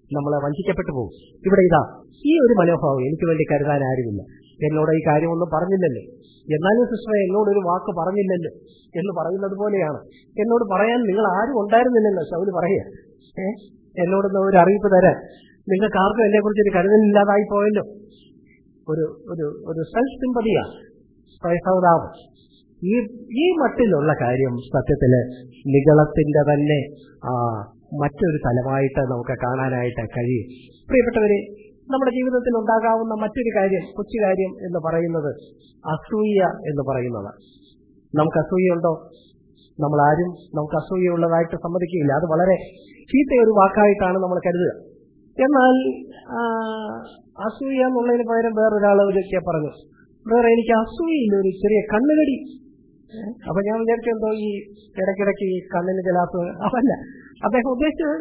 നമ്മളെ വഞ്ചിക്കപ്പെട്ടു പോകും. ഇവിടെ ഇതാ ഈ ഒരു മനോഭാവം, എനിക്ക് വേണ്ടി കരുതാൻ ആരുമില്ല, എന്നോട് ഈ കാര്യമൊന്നും പറഞ്ഞില്ലല്ലോ, എന്നാലും സിസ്റ്ററെ എന്നോടൊരു വാക്ക് പറഞ്ഞില്ലല്ലോ എന്ന് പറയുന്നത് പോലെയാണ്. എന്നോട് പറയാൻ നിങ്ങൾ ആരും ഉണ്ടായിരുന്നില്ലല്ലോ ശൗല് പറയുക. ഏഹ് എന്നോടൊന്ന് ഒരു അറിയിപ്പ് തരാൻ നിങ്ങൾക്ക് ആർക്കും എന്നെ കുറിച്ചൊരു കരുതലില്ലാതായി പോയല്ലോ. ഒരു ഒരു ഒരു സെൽഫ് സിമ്പതിയാണ് സൗതാപം. ഈ ഈ മട്ടിലുള്ള കാര്യം സത്യത്തില് നിഗളത്തിന്റെ തന്നെ ആ മറ്റൊരു തലമായിട്ട് നമുക്ക് കാണാനായിട്ട് കഴിയും. പ്രിയപ്പെട്ടവരെ, നമ്മുടെ ജീവിതത്തിൽ ഉണ്ടാകാവുന്ന മറ്റൊരു കാര്യം, കൊച്ചു കാര്യം എന്ന് പറയുന്നത് അസൂയ എന്ന് പറയുന്നതാണ്. നമുക്ക് അസൂയുണ്ടോ? നമ്മളാരും നമുക്ക് അസൂയുള്ളതായിട്ട് സമ്മതിക്കുകയില്ല. അത് വളരെ ചീത്തയൊരു വാക്കായിട്ടാണ് നമ്മൾ കരുതുക. എന്നാൽ അസൂയ എന്നുള്ളതിന് പകരം വേറൊരാൾ ഒരിക്കൽ പറഞ്ഞു, വേറെ എനിക്ക് അസൂയയില്ല, ഒരു ചെറിയ കണ്ണുകടി. അപ്പൊ ഞാൻ വിചാരിച്ചെന്തോ ഈ ഇടയ്ക്കിടയ്ക്ക് ഈ കണ്ണിന് ജലാസ് അതല്ല അദ്ദേഹം ഉദ്ദേശിച്ചത്.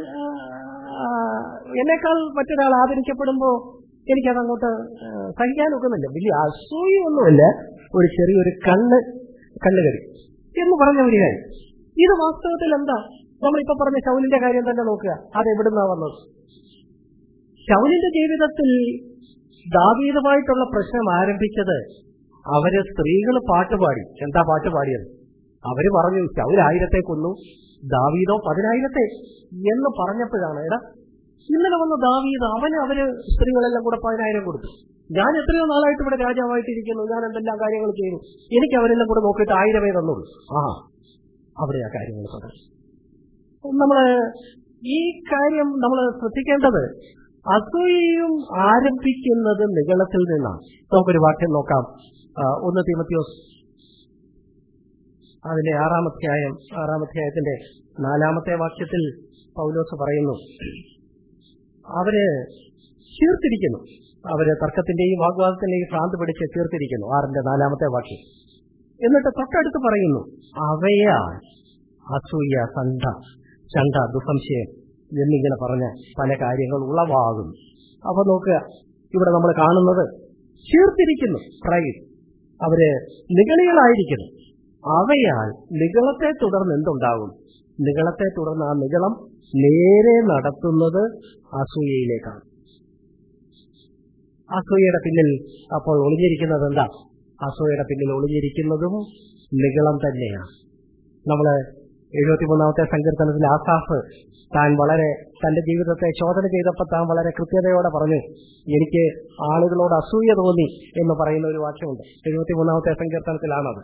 എന്നേക്കാൾ മറ്റൊരാൾ ആദരിക്കപ്പെടുമ്പോ എനിക്കതങ്ങോട്ട് സഹിക്കാൻ ഒക്കുന്നില്ല. വലിയ അസൂയൊന്നുമില്ല, ഒരു ചെറിയൊരു കണ്ണ് കണ്ണുകടി എന്ന് പറഞ്ഞ ഒരു കാര്യം. ഇത് വാസ്തവത്തിൽ എന്താ? നമ്മളിപ്പോ പറഞ്ഞ ശൗലിന്റെ കാര്യം തന്നെ നോക്കുക. അതെവിടുന്നാ വന്നത്? ശൗലിന്റെ ജീവിതത്തിൽ ദാവീദുമായിട്ടുള്ള പ്രശ്നം ആരംഭിച്ചത് അവര് സ്ത്രീകൾ പാട്ടുപാടി. എന്താ പാട്ട് പാടിയത്? അവര് പറഞ്ഞു ശൗൽ ആയിരത്തെ കൊന്നു, ദാവീദോ പതിനായിരത്തെ എന്ന് പറഞ്ഞപ്പോഴാണ്, എടാ ഇന്നലെ വന്ന ദാവീദ് അവന് അവര് സ്ത്രീകളെല്ലാം കൂടെ പതിനായിരം കൊടുത്തു, ഞാൻ എത്രയോ നാളായിട്ട് ഇവിടെ രാജാവായിട്ടിരിക്കുന്നു, ഞാൻ എന്തെല്ലാം കാര്യങ്ങൾ ചെയ്തു, എനിക്ക് അവരെല്ലാം കൂടെ നോക്കിയിട്ട് ആയിരമേ തന്നുള്ളൂ. ആ അവിടെ ആ കാര്യങ്ങൾ തുടങ്ങി. നമ്മള് ഈ കാര്യം നമ്മൾ ശ്രദ്ധിക്കേണ്ടത്, അസൂയയും ആരംഭിക്കുന്നത് നിഗളത്തിൽ നിന്നാണ്. നമുക്കൊരു വാക്യം നോക്കാം. ഒന്ന് തീമോഥെയോസ് അതിന്റെ ആറാമധ്യായം ആറാമധ്യായത്തിന്റെ നാലാമത്തെ വാക്യത്തിൽ പൗലോസ് പറയുന്നു, അവര് ചീർത്തിരിക്കുന്നു, അവര് തർക്കത്തിന്റെയും വാഗ്വാദത്തിന്റെയും ഭ്രാന്ത് പിടിച്ച് ചീർത്തിരിക്കുന്നു. ആറിന്റെ നാലാമത്തെ വാക്യം. എന്നിട്ട് തൊട്ടടുത്ത് പറയുന്നു, അവയാൽ അസൂയ, സന്ധ, ചണ്ട, ദുസംശയം എന്നിങ്ങനെ പറഞ്ഞ പല കാര്യങ്ങൾ ഉളവാകും. അപ്പൊ നോക്കുക, ഇവിടെ നമ്മൾ കാണുന്നത് ചീർത്തിരിക്കുന്നു, പ്രൈഡ്, അവര് നിഗളികളായിരിക്കുന്നു. അവയാൽ നിഗളത്തെ തുടർന്ന് എന്തുണ്ടാകും? നിഗളത്തെ തുടർന്ന് ആ നിഗളം നേരെ നടത്തുന്നത് അസൂയയിലേക്കാണ്. അസൂയയുടെ പിന്നിൽ അപ്പോൾ ഒളിഞ്ഞിരിക്കുന്നത് എന്താ? അസൂയയുടെ പിന്നിൽ ഒളിഞ്ഞിരിക്കുന്നതും നിഗളം തന്നെയാണ്. നമ്മള് എഴുപത്തിമൂന്നാമത്തെ സങ്കീർത്തനത്തിൽ ആസാഫ് താൻ വളരെ തന്റെ ജീവിതത്തെ ശോധന ചെയ്തപ്പോൾ താൻ വളരെ കൃത്യതയോടെ പറഞ്ഞു, എനിക്ക് ആളുകളോട് അസൂയ തോന്നി എന്ന് പറയുന്ന ഒരു വാക്യമുണ്ട്. എഴുപത്തിമൂന്നാമത്തെ സങ്കീർത്തനത്തിലാണത്.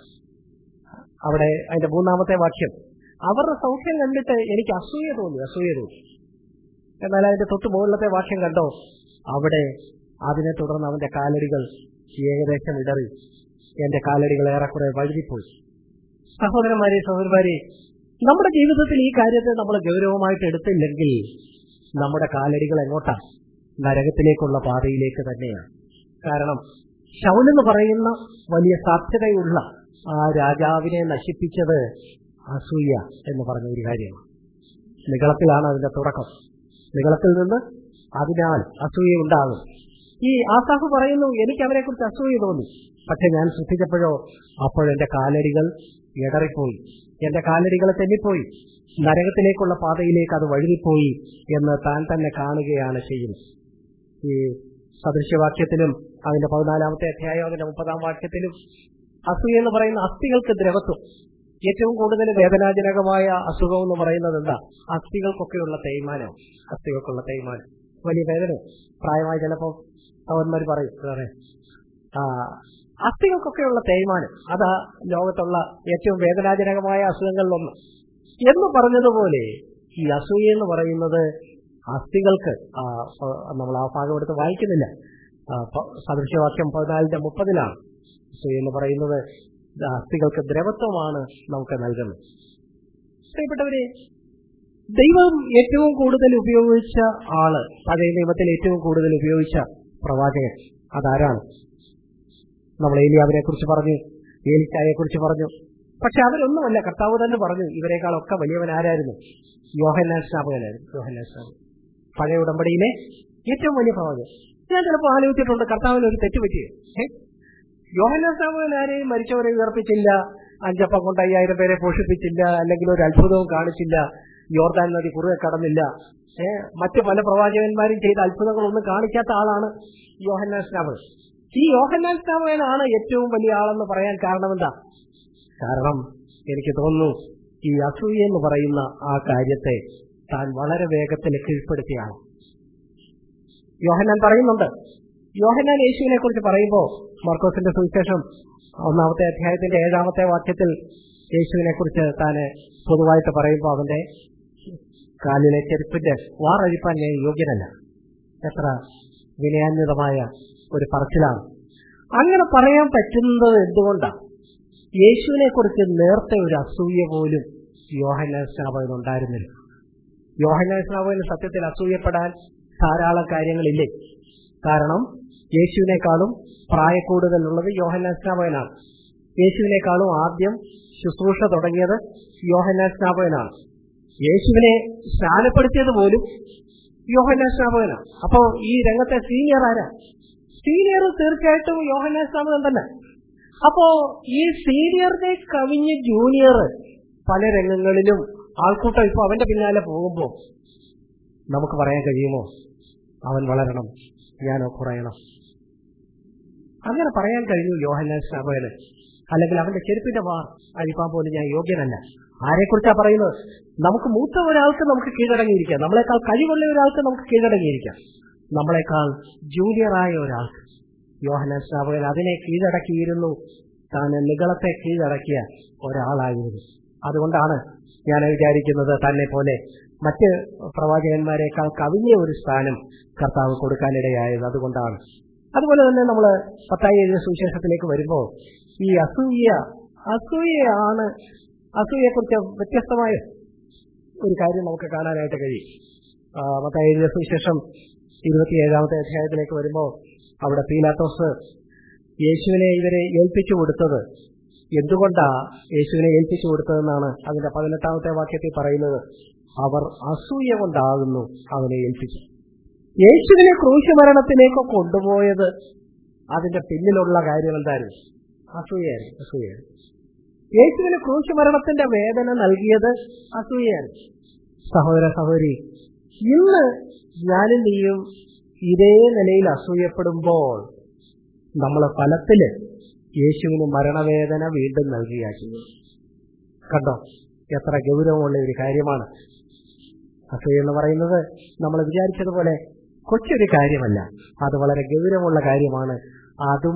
അവിടെ അതിന്റെ മൂന്നാമത്തെ വാക്യം, അവരുടെ സൗഖ്യം കണ്ടിട്ട് എനിക്ക് അസൂയ തോന്നി, അസൂയ തോന്നി. എന്നാൽ അതിന്റെ തൊട്ട് മുകളിലത്തെ വാക്യം കണ്ടോ? അവിടെ അതിനെ തുടർന്ന് അവന്റെ കാലടികൾ ഏകദേശം ഇടറി, എന്റെ കാലടികൾ ഏറെക്കുറെ വഴുതിപ്പോയി. സഹോദരന്മാരെ, സഹോദരന്മാരെ, നമ്മുടെ ജീവിതത്തിൽ ഈ കാര്യത്തെ നമ്മൾ ഗൗരവമായിട്ട് എടുത്തില്ലെങ്കിൽ നമ്മുടെ കാലടികൾ എങ്ങോട്ടാണ്? നരകത്തിലേക്കുള്ള പാതയിലേക്ക് തന്നെയാണ്. കാരണം ശൗലെന്ന് പറയുന്ന വലിയ സാധ്യതയുള്ള ആ രാജാവിനെ നശിപ്പിച്ചത് അസൂയ എന്ന് പറഞ്ഞ ഒരു കാര്യമാണ്. നിഗളത്തിലാണ് അതിന്റെ തുടക്കം. നിഗളത്തിൽ നിന്ന് അതിനാൽ അസൂയ ഉണ്ടാകും. ഈ ആസാഫ് പറയുന്നു, എനിക്ക് അവരെ കുറിച്ച് അസൂയ തോന്നി, പക്ഷെ ഞാൻ ശ്രദ്ധിച്ചപ്പോഴോ അപ്പോഴെന്റെ കാലടികൾ ഇടറിപ്പോയി, എന്റെ കാലടികൾ തെന്നിപ്പോയി, നരകത്തിലേക്കുള്ള പാതയിലേക്ക് അത് വഴുതിപ്പോയി എന്ന് താൻ തന്നെ കാണുകയാണ് ചെയ്യുന്നത്. ഈ സദൃശ്യവാക്യത്തിലും അതിന്റെ പതിനാലാമത്തെ അധ്യായം അതിന്റെ മുപ്പതാം വാക്യത്തിലും അസൂയ എന്ന് പറയുന്ന അസ്ഥികൾക്ക് ദ്രവത്വം, ഏറ്റവും കൂടുതൽ വേദനാജനകമായ അസുഖം എന്ന് പറയുന്നത് എന്താ? അസ്ഥികൾക്കൊക്കെയുള്ള തേയ്മാനം. അസ്ഥികൾക്കുള്ള തേയ്മാനം വലിയ വേദന. പ്രായമായ ചിലപ്പോൾ സഹോദരന്മാർ പറയും, വേറെ ആ അസ്ഥികൾക്കൊക്കെയുള്ള തേയ്മാനം അതാ ലോകത്തുള്ള ഏറ്റവും വേദനാജനകമായ അസുഖങ്ങളിലൊന്ന് എന്ന് പറഞ്ഞതുപോലെ ഈ അസൂയ എന്ന് പറയുന്നത് അസ്ഥികൾക്ക്, നമ്മൾ ആ ഭാഗം എടുത്ത് വായിക്കുന്നില്ല, സദൃശ്യവാക്യം പതിനാലിന്റെ മുപ്പതിലാണ് അസൂയ എന്ന് പറയുന്നത് അസ്ഥികൾക്ക് ദ്രവത്വമാണ് നമുക്ക് നൽകുന്നത്. പ്രിയപ്പെട്ടവരെ, ദൈവം ഏറ്റവും കൂടുതൽ ഉപയോഗിച്ച ആള്, പഴയ നിയമത്തിൽ ഏറ്റവും കൂടുതൽ ഉപയോഗിച്ച പ്രവാചകൻ അതാരാണ്? നമ്മൾ ഏലിയാവിനെ കുറിച്ച് പറഞ്ഞു, ഏലിശായെ കുറിച്ച് പറഞ്ഞു. പക്ഷെ അവരൊന്നുമല്ല, കർത്താവ് തന്നെ പറഞ്ഞു ഇവരെക്കാളൊക്കെ വലിയവൻ ആരായിരുന്നു? യോഹന്നാൻ സ്നാപകനായിരുന്നു. യോഹന്നാൻ സ്നാപകൻ പഴയ ഉടമ്പടിയിലെ ഏറ്റവും വലിയ പ്രവാചകൻ. ഞാൻ ചിലപ്പോൾ ആലോചിച്ചിട്ടുണ്ട്, കർത്താവിന് ഒരു തെറ്റുപറ്റിയോ? യോഹന്നാൻ സ്നാപകൻ ആരെയും മരിച്ചവരെ ഉയർപ്പിച്ചില്ല, അഞ്ചപ്പം കൊണ്ട് അയ്യായിരം പേരെ പോഷിപ്പിച്ചില്ല, അല്ലെങ്കിൽ ഒരു അത്ഭുതവും കാണിച്ചില്ല, യോർദാൻ നദി കുറുകെ കടന്നില്ല, ഏഹ് മറ്റു പല പ്രവാചകന്മാരും ചെയ്ത അത്ഭുതങ്ങളൊന്നും കാണിക്കാത്ത ആളാണ് യോഹന്നാൻ സ്നാപകൻ. ഈ യോഹന്നാൻ സ്നാപകനാണ് ഏറ്റവും വലിയ ആളെന്ന് പറയാൻ കാരണമെന്താ? കാരണം എനിക്ക് തോന്നുന്നു ഈ അസൂയ എന്ന് പറയുന്ന ആ കാര്യത്തെ താൻ വളരെ വേഗത്തിൽ കീഴ്പ്പെടുത്തിയാണ്. യോഹന്നാൻ പറയുന്നുണ്ട്, യോഹന്നാൻ യേശുവിനെ കുറിച്ച് പറയുമ്പോൾ മർക്കോസിന്റെ സുവിശേഷം ഒന്നാമത്തെ അധ്യായത്തിന്റെ ഏഴാമത്തെ വാക്യത്തിൽ യേശുവിനെ കുറിച്ച് താന് പൊതുവായിട്ട് പറയുമ്പോൾ അവന്റെ കാലിലെ ചെരുപ്പിന്റെ വാറഴിപ്പാൻ ഞാൻ യോഗ്യനല്ല. എത്ര വിനയാന്വിതമായ ഒരു പറച്ചിലാണ്. അങ്ങനെ പറയാൻ പറ്റുന്നത് എന്തുകൊണ്ടാണ്? യേശുവിനെ കുറിച്ച് നേരത്തെ ഒരു അസൂയ പോലും യോഹന്നാൻ സ്നാപകൻ ഉണ്ടായിരുന്നില്ല. യോഹന്നാൻ സ്നാപകന് സത്യത്തിൽ അസൂയപ്പെടാൻ ധാരാളം കാര്യങ്ങളില്ലേ? കാരണം യേശുവിനേക്കാളും പ്രായക്കൂടുതലുള്ളത് യോഹന്നാൻ സ്നാപകനാണ്. യേശുവിനേക്കാളും ആദ്യം ശുശ്രൂഷ തുടങ്ങിയത് യോഹന്നാൻ സ്നാപകനാണ്. യേശുവിനെ സ്നാനപ്പെടുത്തിയത് പോലും യോഹന്നാൻ സ്നാപകനാണ്. അപ്പോ ഈ രംഗത്തെ സീനിയർ ആരാ? സീനിയർ തീർച്ചയായിട്ടും യോഹന്നാൻ സ്നാപകൻ തന്നെ. അപ്പോ ഈ സീനിയറിനെ കവിഞ്ഞ് ജൂനിയർ പല രംഗങ്ങളിലും ആൾക്കൂട്ടം ഇപ്പൊ അവന്റെ പിന്നാലെ പോകുമ്പോ നമുക്ക് പറയാൻ കഴിയുമോ അവൻ വളരണം, ഞാനോ കുറയണം? അങ്ങനെ പറയാൻ കഴിഞ്ഞു യോഹന്നാൻ സ്നാപകന്. അല്ലെങ്കിൽ അവന്റെ ചെരുപ്പിന്റെ വാർ അഴിപ്പാൻ പോലും ഞാൻ യോഗ്യനല്ല. ആരെക്കുറിച്ചാ പറയുന്നത്? നമുക്ക് മൂത്ത ഒരാൾക്ക് നമുക്ക് കീഴടങ്ങിയിരിക്കാം, നമ്മളെക്കാൾ കഴിവുള്ള ഒരാൾക്ക് നമുക്ക് കീഴടങ്ങിയിരിക്കാം, നമ്മളെക്കാൾ ജൂനിയറായ ഒരാൾക്ക്. യോഹന്നാൻ സ്നാപകൻ അതിനെ കീഴടക്കിയിരുന്നു. താൻ നിഗളത്തെ കീഴടക്കിയ ഒരാളായിരുന്നു. അതുകൊണ്ടാണ് ഞാൻ വിചാരിക്കുന്നത് തന്നെ പോലെ മറ്റ് പ്രവാചകന്മാരെക്കാൾ കവിഞ്ഞ ഒരു സ്ഥാനം കർത്താവ് കൊടുക്കാനിടയായത് അതുകൊണ്ടാണ്. അതുപോലെ തന്നെ നമ്മൾ മത്തായി എഴുതിയ സുവിശേഷത്തിലേക്ക് വരുമ്പോൾ ഈ അസൂയ അസൂയയാണ് അസൂയയെക്കുറിച്ച് വ്യത്യസ്തമായ ഒരു കാര്യം നമുക്ക് കാണാനായിട്ട് കഴിയും. മത്തായി എഴുതിയ സുവിശേഷം ഇരുപത്തിയേഴാമത്തെ അധ്യായത്തിലേക്ക് വരുമ്പോൾ അവിടെ പീലാത്തോസ് യേശുവിനെ ഇവരെ ഏൽപ്പിച്ചു കൊടുത്തത് എന്തുകൊണ്ടാ യേശുവിനെ ഏൽപ്പിച്ചു കൊടുത്തതെന്നാണ് അതിന്റെ പതിനെട്ടാമത്തെ വാക്യത്തിൽ പറയുന്നത്. അവർ അസൂയ കൊണ്ടാകുന്നു അവനെ ഏൽപ്പിച്ചു. യേശുവിനെ ക്രൂശുമരണത്തിലേക്ക് കൊണ്ടുപോയത് അതിന്റെ പിന്നിലുള്ള കാര്യം എന്തായിരുന്നു? അസൂയായിരുന്നു. അസൂയായിരുന്നു. യേശുവിന് ക്രൂശുമരണത്തിന്റെ വേദന നൽകിയത് അസൂയായിരുന്നു. സഹോദര സഹോദരി, ഇന്ന് ഞാനും നീയും ഇതേ നിലയിൽ അസൂയപ്പെടുമ്പോൾ നമ്മൾ ഫലത്തില് യേശുവിന് മരണവേദന വീണ്ടും നൽകിയാക്കുന്നു. കണ്ടോ, എത്ര ഗൗരവമുള്ള ഒരു കാര്യമാണ് അസൂയ എന്ന് പറയുന്നത്. നമ്മൾ വിചാരിച്ചതുപോലെ കൊച്ചൊരു കാര്യമല്ല, അത് വളരെ ഗൗരവമുള്ള കാര്യമാണ്. അതും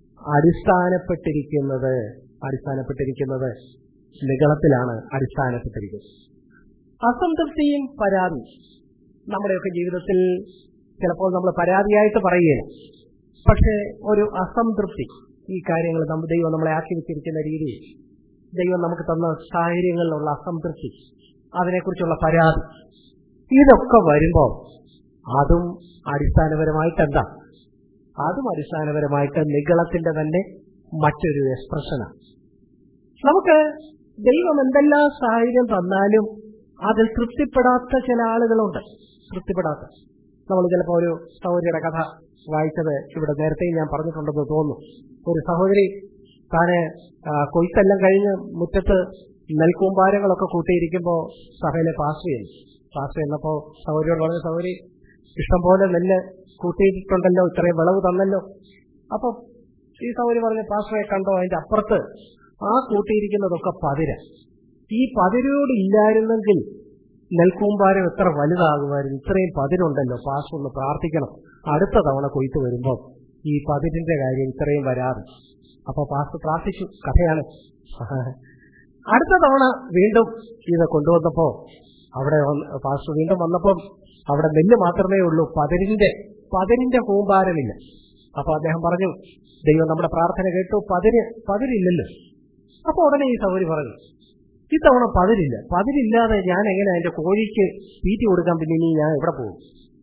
അടിസ്ഥാനപ്പെട്ടിരിക്കുന്നത് അടിസ്ഥാനപ്പെട്ടിരിക്കുന്നത് നിഗളത്തിലാണ് അടിസ്ഥാനപ്പെട്ടിരിക്കുന്നത്. അസംതൃപ്തിയും പരാതി നമ്മുടെയൊക്കെ ജീവിതത്തിൽ ചിലപ്പോൾ നമ്മൾ പരാതിയായിട്ട് പറയുകയാണ്. പക്ഷെ ഒരു അസംതൃപ്തി, ഈ കാര്യങ്ങൾ നമ്മൾ ദൈവം നമ്മളെ ആക്കി വെച്ചിരിക്കുന്ന രീതിയിൽ, ദൈവം നമുക്ക് തന്ന സാഹചര്യങ്ങളിലുള്ള അസംതൃപ്തി, അതിനെക്കുറിച്ചുള്ള പരാതി, ഇതൊക്കെ വരുമ്പോൾ അതും അടിസ്ഥാനപരമായിട്ട് എന്താ? അതും അടിസ്ഥാനപരമായിട്ട് നിഗളത്തിന്റെ തന്നെ മറ്റൊരു എക്സ്പ്രഷനാണ്. നമുക്ക് ദൈവം എന്തെല്ലാം സാഹചര്യം തന്നാലും അതിൽ തൃപ്തിപ്പെടാത്ത ചില ആളുകളുണ്ട്. തൃപ്തിപ്പെടാത്ത നമ്മൾ ചിലപ്പോൾ ഒരു സഹോദരിയുടെ കഥ വായിച്ചത് ഇവിടെ നേരത്തെ ഞാൻ പറഞ്ഞിട്ടുണ്ടെന്ന് തോന്നുന്നു. ഒരു സഹോദരി താന് കൊയ്ത്തെല്ലാം കഴിഞ്ഞ് മുറ്റത്ത് നെൽക്കൂമ്പാരങ്ങളൊക്കെ കൂട്ടിയിരിക്കുമ്പോൾ സഭയിലെ പാസ്റ്റർ ചെയ്യുന്നു. പാസ്റ്റർ എന്നപ്പോ സഹോദരിയോട് പറഞ്ഞ, സഹോദരി ഇഷ്ടംപോലെ നെല്ല് കൂട്ടിയിട്ടുണ്ടല്ലോ, ഇത്രയും വിളവ് തന്നല്ലോ. അപ്പൊ ഈ സഹോദരി പറഞ്ഞ, പാസ്റ്ററെ കണ്ടോ, അതിന്റെ അപ്പുറത്ത് ആ കൂട്ടിയിരിക്കുന്നതൊക്കെ പതിര. ഈ പതിരോട് ഇല്ലായിരുന്നെങ്കിൽ നെൽക്കൂമ്പാരം എത്ര വലുതാകുമായിരുന്നു. ഇത്രയും പതിരുണ്ടല്ലോ, പാസ്റ്റർ ഒന്ന് പ്രാർത്ഥിക്കണം അടുത്ത തവണ കൊയ്ത്ത് വരുമ്പോൾ ഈ പതിരിന്റെ കാര്യം ഇത്രയും വരാതെ. അപ്പൊ പാസ്റ്റർ പ്രാർത്ഥിച്ചു. കഥയാണ്. അടുത്ത തവണ വീണ്ടും ഇത് കൊണ്ടുവന്നപ്പോ അവിടെ പാസ്റ്റർ വീണ്ടും വന്നപ്പം അവിടെ നെല്ല് മാത്രമേ ഉള്ളൂ, പതിരിന്റെ പതിരിന്റെ കൂമ്പാരമില്ല. അപ്പൊ അദ്ദേഹം പറഞ്ഞു, ദൈവം നമ്മുടെ പ്രാർത്ഥന കേട്ടു, പതിര് പതിരില്ലല്ലോ. അപ്പൊ ഉടനെ ഈ സൗകര്യം പറഞ്ഞു, ഇത്തവണ പതിരില്ല, പതിരില്ലാതെ ഞാൻ എങ്ങനെ എന്റെ കോഴിക്ക് തീറ്റി കൊടുക്കാൻ? പിന്നെ ഇനി ഞാൻ എവിടെ പോകും?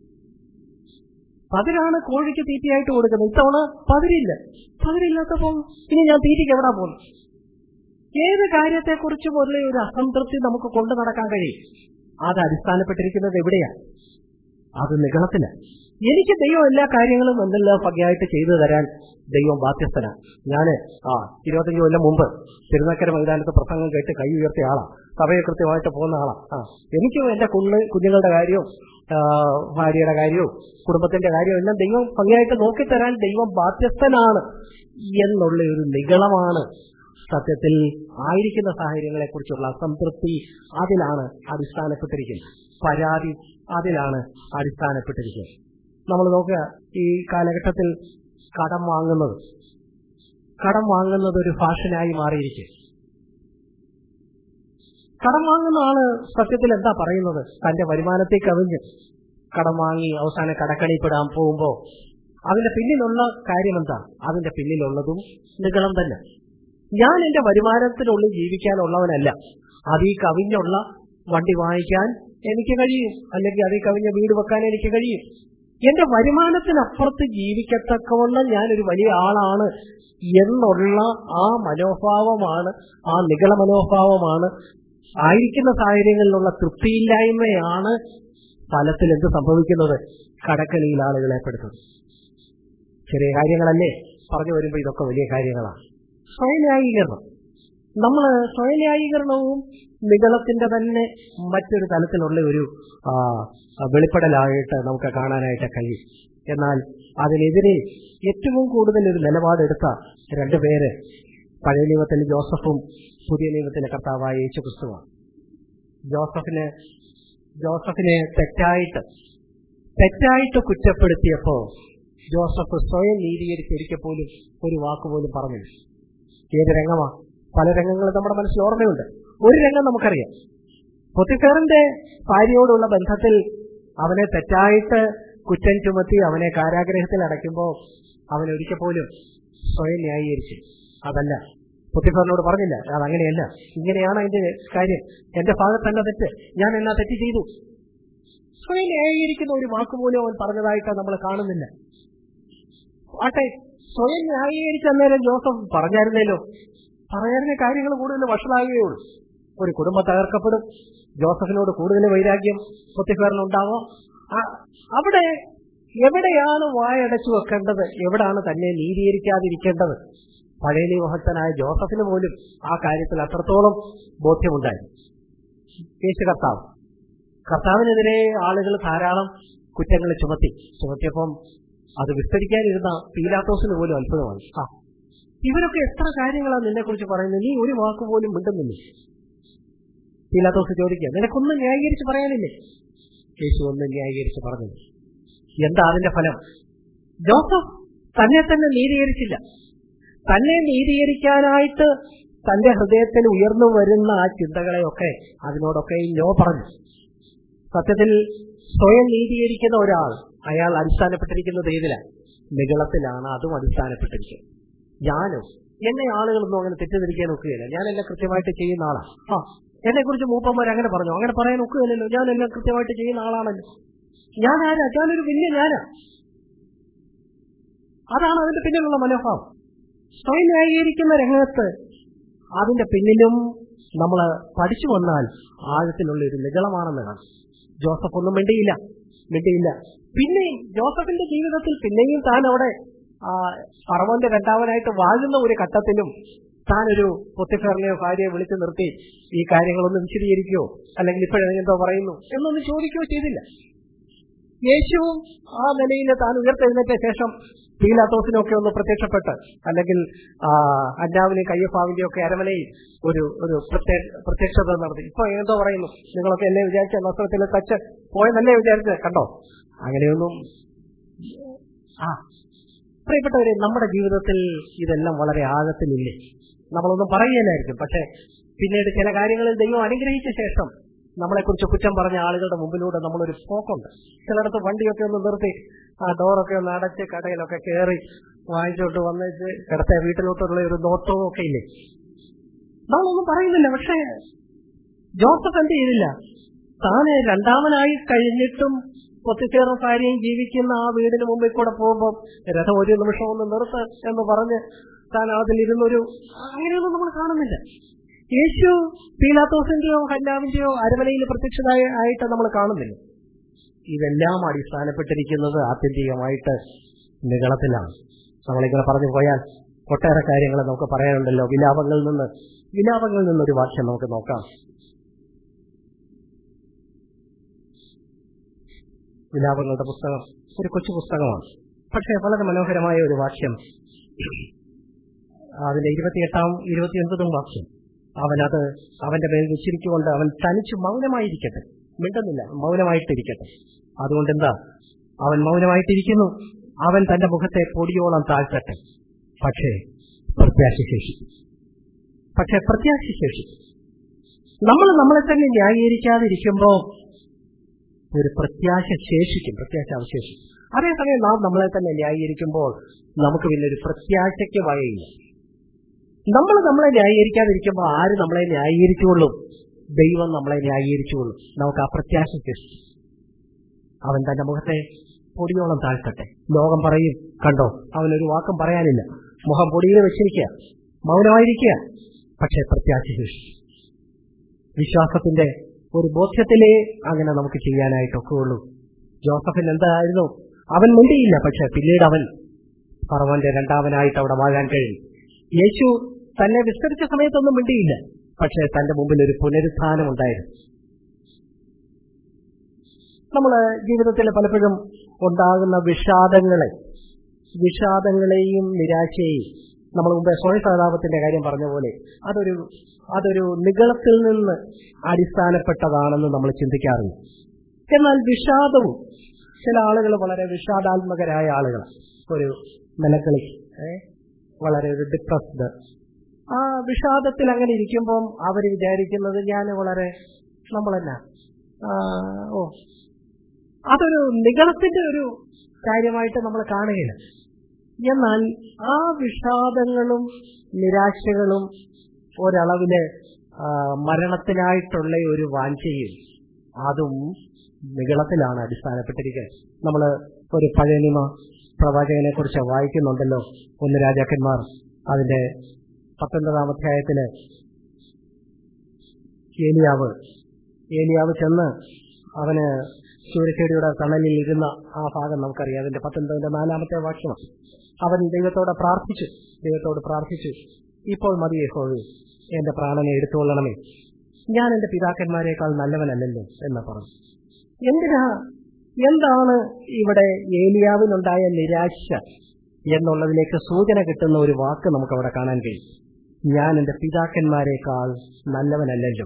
പതിരാണ് കോഴിക്ക് തീറ്റയായിട്ട് കൊടുക്കുന്നത്, ഇത്തവണ പതിരില്ല. പതിരില്ലാത്തപ്പോൾ ഇനി ഞാൻ തീറ്റയ്ക്ക് എവിടെ പോകുന്നു? ഏത് കാര്യത്തെക്കുറിച്ചും ഉള്ള ഒരു അസംതൃപ്തി നമുക്ക് കൊണ്ടു നടക്കാൻ കഴിയും. അത് അടിസ്ഥാനപ്പെട്ടിരിക്കുന്നത് എവിടെയാണ്? അത് നിഗളത്തിലാണ്. എനിക്ക് ദൈവം എല്ലാ കാര്യങ്ങളും എന്തെല്ലാം ഭംഗിയായിട്ട് ചെയ്തു തരാൻ ദൈവം ബാധ്യസ്ഥനാണ്. ഞാന് ആ ഇരുപത്തഞ്ചു കൊല്ലം മുമ്പ് തിരുനക്കര മൈതാനത്ത് പ്രസംഗം കേട്ട് കൈ ഉയർത്തിയ ആളാണ്. സഭയെ കൃത്യമായിട്ട് പോകുന്ന ആളാണ്. ആ എനിക്കും എന്റെ കുഞ്ഞ് കുഞ്ഞുങ്ങളുടെ കാര്യവും ഭാര്യയുടെ കാര്യവും കുടുംബത്തിന്റെ കാര്യവും എല്ലാം ദൈവം ഭംഗിയായിട്ട് നോക്കിത്തരാൻ ദൈവം ബാധ്യസ്ഥനാണ് എന്നുള്ള ഒരു നിഗളമാണ് സത്യത്തിൽ ആയിരിക്കുന്ന സാഹചര്യങ്ങളെ കുറിച്ചുള്ള അസംതൃപ്തി. അതിലാണ് അടിസ്ഥാനപ്പെട്ടിരിക്കുന്നത്. പരാതി അതിലാണ് അടിസ്ഥാനപ്പെട്ടിരിക്കുന്നത്. നമ്മൾ നോക്കുക, ഈ കാലഘട്ടത്തിൽ കടം വാങ്ങുന്നത് കടം വാങ്ങുന്നത് ഒരു ഫാഷനായി മാറിയിരിക്കും. കടം വാങ്ങുന്ന ആള് സത്യത്തിൽ എന്താ പറയുന്നത്? തന്റെ വരുമാനത്തെ കവിഞ്ഞ് കടം വാങ്ങി അവസാനം കടക്കണിപ്പെടാൻ പോകുമ്പോ അതിന്റെ പിന്നിലുള്ള കാര്യം എന്താ? അതിന്റെ പിന്നിലുള്ളതും നിഗളം തന്നെ. ഞാൻ എന്റെ വരുമാനത്തിനുള്ളിൽ ജീവിക്കാനുള്ളവനല്ല. അതീ കവിഞ്ഞുള്ള വണ്ടി വാങ്ങിക്കാൻ എനിക്ക് കഴിയും, അല്ലെങ്കിൽ അതീ കവിഞ്ഞ വീട് വെക്കാൻ എനിക്ക് കഴിയും. എന്റെ വരുമാനത്തിനപ്പുറത്ത് ജീവിക്കത്തക്കവണ്ണം ഞാനൊരു വലിയ ആളാണ് എന്നുള്ള ആ മനോഭാവമാണ്, ആ നിഗള മനോഭാവമാണ്, ആയിരിക്കുന്ന സാഹചര്യങ്ങളിലുള്ള തൃപ്തിയില്ലായ്മയാണ് ഫലത്തിൽ എന്ത് സംഭവിക്കുന്നത്? കടക്കണിയിൽ ആളുകളെ പെടുത്തുന്നത്. ചെറിയ കാര്യങ്ങളല്ലേ പറഞ്ഞു വരുമ്പോൾ ഇതൊക്കെ വലിയ കാര്യങ്ങളാണ്. സ്വയന്യായീകരണം. നമ്മൾ സ്വയന്യായീകരണവും നിഗളത്തിന്റെ തന്നെ മറ്റൊരു തലത്തിലുള്ള ഒരു വെളിപ്പെടലായിട്ട് നമുക്ക് കാണാനായിട്ട് കഴിയും. എന്നാൽ അതിനെതിരെ ഏറ്റവും കൂടുതൽ ഒരു നിലപാടെടുത്ത രണ്ടുപേര് പഴയ നിയമത്തിൽ ജോസഫും പുതിയ നിയമത്തിലെ കർത്താവായ യേശുക്രിസ്തുവാണ്. ജോസഫിന് ജോസഫിനെ തെറ്റായിട്ട് തെറ്റായിട്ട് കുറ്റപ്പെടുത്തിയപ്പോ ജോസഫ് സ്വയം നീതീകരിച്ച് ഒരിക്കൽ പോലും ഒരു വാക്കുപോലും പറഞ്ഞില്ല. ഏത് രംഗമാ? പല രംഗങ്ങളും നമ്മുടെ മനസ്സിൽ ഓർമ്മയുണ്ട്. ഒരു രംഗം നമുക്കറിയാം. പൊത്തിഫേറിന്റെ ഭാര്യയോടുള്ള ബന്ധത്തിൽ അവനെ തെറ്റായിട്ട് കുറ്റം ചുമത്തി അവനെ കാരാഗ്രഹത്തിൽ അടയ്ക്കുമ്പോൾ അവൻ ഒരിക്കൽ പോലും സ്വയം ന്യായീകരിച്ചു. അതല്ല, പൊത്തിഫേറിനോട് പറഞ്ഞില്ല അതങ്ങനെയല്ല, ഇങ്ങനെയാണ് അതിന്റെ കാര്യം, എന്റെ ഭാഗത്ത് തന്നെ തെറ്റ്, ഞാൻ എന്നാ തെറ്റ് ചെയ്തു. സ്വയം ന്യായീകരിക്കുന്ന ഒരു വാക്കുപോലും അവൻ പറഞ്ഞതായിട്ട് നമ്മൾ കാണുന്നില്ല. ആട്ടെ, സ്വയം ന്യായീകരിച്ച അന്നേരം ജോസഫ് പറഞ്ഞായിരുന്നല്ലോ, പറയായിരുന്ന കാര്യങ്ങൾ കൂടുതൽ വഷളാകുകയുള്ളൂ. ഒരു കുടുംബം തകർക്കപ്പെടും. ജോസഫിനോട് കൂടുതൽ വൈരാഗ്യം പൊത്തിഫേറിനുണ്ടാവാം. അവിടെ എവിടെയാണ് വായടച്ചു വെക്കേണ്ടത്, എവിടാണ് തന്നെ നീതീകരിക്കാതിരിക്കേണ്ടത്? പഴയ നിയമഭക്തനായ ജോസഫിന് പോലും ആ കാര്യത്തിൽ അത്രത്തോളം ബോധ്യമുണ്ടായി. യേശു കർത്താവ് കർത്താവിനെതിരെ ആളുകൾ ധാരാളം കുറ്റങ്ങൾ ചുമത്തി ചുമത്തിയപ്പം അത് വിസ്തരിക്കാനിരുന്ന പീലാത്തോസിന് പോലും അത്ഭുതമായി. ആ ഇവരൊക്കെ എത്ര കാര്യങ്ങളാണ് നിന്നെ കുറിച്ച് പറയുന്നത്, നീ ഒരു വാക്ക് പോലും മിണ്ടുന്നില്ലേ? പീലാത്തോസ് ചോദിക്കുക, നിനക്കൊന്നും ന്യായീകരിച്ച് പറയാനില്ലേ? യേശു ഒന്നും ന്യായീകരിച്ച് പറഞ്ഞില്ല. എന്താ അതിന്റെ ഫലം? ജോസഫ് തന്നെ തന്നെ നീതീകരിച്ചില്ല. തന്നെ നീതീകരിക്കാനായിട്ട് തന്റെ ഹൃദയത്തിൽ ഉയർന്നു വരുന്ന ആ ചിന്തകളെയൊക്കെ അതിനോടൊക്കെ നോ പറഞ്ഞു. സത്യത്തിൽ സ്വയം നീതീകരിക്കുന്ന ഒരാൾ, അയാൾ അടിസ്ഥാനപ്പെട്ടിരിക്കുന്നത് ഏതിലാണ്? നിഗളത്തിലാണ്. അതും അടിസ്ഥാനപ്പെട്ടിരിക്കുന്നത്. ഞാനോ എന്നെ ആളുകളൊന്നും അങ്ങനെ തെറ്റിദ്ധരിക്കാൻ ഒക്കുകയില്ല. ഞാൻ എല്ലാം കൃത്യമായിട്ട് ചെയ്യുന്ന ആളാണ്. ആ എന്നെ കുറിച്ച് മൂപ്പന്മാർ അങ്ങനെ പറഞ്ഞു, അങ്ങനെ പറയാൻ ഒക്കുകയില്ലല്ലോ, ഞാൻ എല്ലാം കൃത്യമായിട്ട് ചെയ്യുന്ന ആളാണല്ലോ. ഞാൻ ആരാ? ഞാനൊരു വലിയ ഞാനാ. അതാണ് അതിന്റെ പിന്നിലുള്ള മനോഭാവം. സ്വയം ന്യായീകരിക്കുന്ന രംഗത്ത് അതിന്റെ പിന്നിലും നമ്മൾ പഠിച്ചു വന്നാൽ ആഴത്തിലുള്ള ഒരു നിഗളമാണെന്ന് കാണും. ജോസഫ് ഒന്നും മിണ്ടിയില്ല മിണ്ടിയില്ല പിന്നെയും ജോസഫിന്റെ ജീവിതത്തിൽ പിന്നെയും താൻ അവിടെ ഫറവോന്റെ രണ്ടാമനായിട്ട് വാഴുന്ന ഒരു ഘട്ടത്തിലും താൻ ഒരു പൊത്തിഫേറിനെയോ ഭാര്യയെ വിളിച്ചു നിർത്തി ഈ കാര്യങ്ങളൊന്നും വിശദീകരിക്കുകയോ അല്ലെങ്കിൽ ഇപ്പോഴെന്തോ പറയുന്നു എന്നൊന്നും ചോദിക്കുകയോ ചെയ്തില്ല. യേശുവും ആ നിലയിൽ താൻ ഉയർത്തെഴുന്നേറ്റ ശേഷം പീലാത്തോസിനൊക്കെ ഒന്ന് പ്രത്യക്ഷപ്പെട്ട്, അല്ലെങ്കിൽ അന്നാവിനെയും കയ്യപ്പാവിന്റെയും ഒക്കെ അരമനയിൽ ഒരു ഒരു പ്രത്യക്ഷത നടത്തി. ഇപ്പൊ എന്തോ പറയുന്നു, നിങ്ങളൊക്കെ എന്നെ വിചാരിച്ച വസ്ത്രത്തിൽ തച്ച് പോയെന്നല്ലേ വിചാരിച്ചത്, കണ്ടോ? അങ്ങനെയൊന്നും. ആ പ്രിയപ്പെട്ടവരെ, നമ്മുടെ ജീവിതത്തിൽ ഇതെല്ലാം വളരെ ആഴത്തിലില്ലേ? നമ്മളൊന്നും പറയുകയില്ലായിരിക്കും, പക്ഷെ പിന്നീട് ചില കാര്യങ്ങളിൽ ദൈവം അനുഗ്രഹിച്ച ശേഷം നമ്മളെക്കുറിച്ച് കുറ്റം പറഞ്ഞ ആളുകളുടെ മുമ്പിലൂടെ നമ്മളൊരു പോക്കുണ്ട്. ചിലയിടത്ത് വണ്ടിയൊക്കെ ഒന്ന് നിർത്തി ആ ഡോറൊക്കെ ഒന്ന് അടച്ച് കടയിലൊക്കെ കയറി വാങ്ങിച്ചോട്ട് വന്നിട്ട് കിടത്തെ വീട്ടിലോട്ടുള്ള ഒരു നോട്ടവും ഒക്കെ ഇല്ലേ? നമ്മളൊന്നും പറയുന്നില്ല. പക്ഷേ ജോസഫ് എന്ത് ചെയ്തില്ല? താന് രണ്ടാമനായി കഴിഞ്ഞിട്ടും പൊത്തിച്ചേർന്ന കാര്യം ജീവിക്കുന്ന ആ വീടിന് മുമ്പിൽ കൂടെ പോകുമ്പോൾ രഥം ഒരു നിമിഷം ഒന്ന് നിർത്ത് എന്ന് പറഞ്ഞ് താൻ അതിലിരുന്നൊരു അങ്ങനെയൊന്നും നമ്മൾ കാണുന്നില്ല. യേശു പീലാത്തോസിന്റെയോ ഹന്നാവിന്റെയോ അരമനയിൽ പ്രത്യക്ഷതായ ആയിട്ട് നമ്മൾ കാണുന്നില്ല. ഇതെല്ലാം അടിസ്ഥാനപ്പെട്ടിരിക്കുന്നത് ആത്യന്തികമായിട്ട് നിഗളത്തിലാണ്. നമ്മളിങ്ങനെ പറഞ്ഞു പോയാൽ ഒട്ടേറെ കാര്യങ്ങൾ നമുക്ക് പറയാനുണ്ടല്ലോ. വിലാപങ്ങളിൽ നിന്ന് വിലാപങ്ങളിൽ നിന്നൊരു വാക്യം നമുക്ക് നോക്കാം. വിലാപങ്ങളുടെ പുസ്തകം ഒരു കൊച്ചു പുസ്തകമാണ്. പക്ഷേ വളരെ മനോഹരമായ ഒരു വാക്യം, അതിന്റെ ഇരുപത്തിയെട്ടാം ഇരുപത്തിയൊൻപതും വാക്യം, അവനത് അവന്റെ മേൽ വെച്ചിരിക്കൊണ്ട് അവൻ തനിച്ച് മൗനമായിരിക്കട്ടെ, മിണ്ടുന്നില്ല, മൗനമായിട്ടിരിക്കട്ടെ. അതുകൊണ്ട് എന്താ, അവൻ മൗനമായിട്ടിരിക്കുന്നു, അവൻ തന്റെ മുഖത്തെ പൊടിയോളം താഴ്ത്തട്ടെ, പക്ഷേ പ്രത്യാശ ശേഷിക്കും. പക്ഷെ പ്രത്യാശ ശേഷിക്കും. നമ്മൾ നമ്മളെ തന്നെ ന്യായീകരിക്കാതിരിക്കുമ്പോൾ ഒരു പ്രത്യാശ ശേഷിക്കും, പ്രത്യാശ അവശേഷിക്കും. അതേസമയം നാം നമ്മളെ തന്നെ ന്യായീകരിക്കുമ്പോൾ നമുക്ക് പിന്നെ ഒരു പ്രത്യാശയ്ക്ക് വകയില്ല. നമ്മൾ നമ്മളെ ന്യായീകരിക്കാതിരിക്കുമ്പോൾ ആര് നമ്മളെ ന്യായീകരിച്ചുകൊള്ളും? ദൈവം നമ്മളെ ന്യായീകരിച്ചുകൊള്ളും. നമുക്ക് ആ പ്രത്യാശ ശേഷിക്കും. അവൻ തന്റെ മുഖത്തെ പൊടിയോളം താഴ്ത്തട്ടെ. ലോകം പറയും, കണ്ടോ അവനൊരു വാക്കും പറയാനില്ല, മുഖം പൊടിയിൽ വെച്ചിരിക്കുക, മൗനമായിരിക്കുക. പക്ഷെ പ്രത്യാശ ശേഷിക്കും. വിശ്വാസത്തിന്റെ ഒരു ബോധ്യത്തിലേ അങ്ങനെ നമുക്ക് ചെയ്യാനായിട്ടൊക്കെ ഉള്ളൂ. ജോസഫിന് എന്തായിരുന്നു? അവൻ മിണ്ടിയില്ല, പക്ഷെ പിന്നീട് അവൻ ഫറവോന്റെ രണ്ടാമനായിട്ട് അവിടെ വാഴാൻ കഴിഞ്ഞു. യേശു തന്നെ വിസ്തരിച്ച സമയത്തൊന്നും മിണ്ടിയില്ല, പക്ഷെ തന്റെ മുമ്പിൽ ഒരു പുനരുത്ഥാനം ഉണ്ടായിരുന്നു. നമ്മള് ജീവിതത്തിൽ പലപ്പോഴും ഉണ്ടാകുന്ന വിഷാദങ്ങളെ വിഷാദങ്ങളെയും നിരാശയെയും നമ്മൾ മുമ്പേ സ്വയം സഹതാപത്തിന്റെ കാര്യം പറഞ്ഞ പോലെ അതൊരു അതൊരു നിഗളത്തിൽ നിന്ന് അടിസ്ഥാനപ്പെട്ടതാണെന്ന് നമ്മൾ ചിന്തിക്കാറുണ്ട്. എന്നാൽ വിഷാദവും, ചില ആളുകൾ വളരെ വിഷാദാത്മകരായ ആളുകൾ, ഒരു മെലക്കളി, വളരെ ഒരു ഡിപ്രസ്ഡ്, ആ വിഷാദത്തിൽ അങ്ങനെ ഇരിക്കുമ്പം അവർ വിചാരിക്കുന്നത് ഞാൻ വളരെ നമ്മളെന്നാ ഓ അതൊരു നിഗളത്തിന്റെ ഒരു കാര്യമായിട്ട് നമ്മൾ കാണുകയില്ല. എന്നാൽ ആ വിഷാദങ്ങളും നിരാശകളും ഒരളവില് മരണത്തിനായിട്ടുള്ള ഒരു വാഞ്ചയും അതും നിഗളത്തിലാണ് അടിസ്ഥാനപ്പെട്ടിരിക്കുന്നത്. നമ്മൾ ഒരു പഴയ നിയമ പ്രവാചകനെ കുറിച്ച് വായിക്കുന്നുണ്ടല്ലോ, ഒന്ന് രാജാക്കന്മാർ അതിന്റെ പത്തൊൻപതാം അധ്യായത്തില് ഏലിയാവ് ഏലിയാവ് ചെന്ന് അവന് സൂര്യച്ചെടിയുടെ തണലിൽ ഇരുന്ന ആ ഭാഗം നമുക്കറിയാം. അതിന്റെ പത്തൊൻപതിന്റെ നാലാമത്തെ വാക്യം. അവൻ ദൈവത്തോട് പ്രാർത്ഥിച്ചു ദൈവത്തോട് പ്രാർത്ഥിച്ചു ഇപ്പോൾ മതി യഹോവേ, എന്റെ പ്രാണനെ എടുത്തുകൊള്ളണമേ, ഞാൻ എന്റെ പിതാക്കന്മാരെക്കാൾ നല്ലവനല്ലല്ലോ എന്ന് പറഞ്ഞു. എന്തിനാ എന്താണ് ഇവിടെ ഏലിയാവിനുണ്ടായ നിരാശ എന്നുള്ളതിലേക്ക് സൂചന കിട്ടുന്ന ഒരു വാക്ക് നമുക്ക് അവിടെ കാണാൻ കഴിയും. ഞാൻ എന്റെ പിതാക്കന്മാരെക്കാൾ നല്ലവനല്ലല്ലോ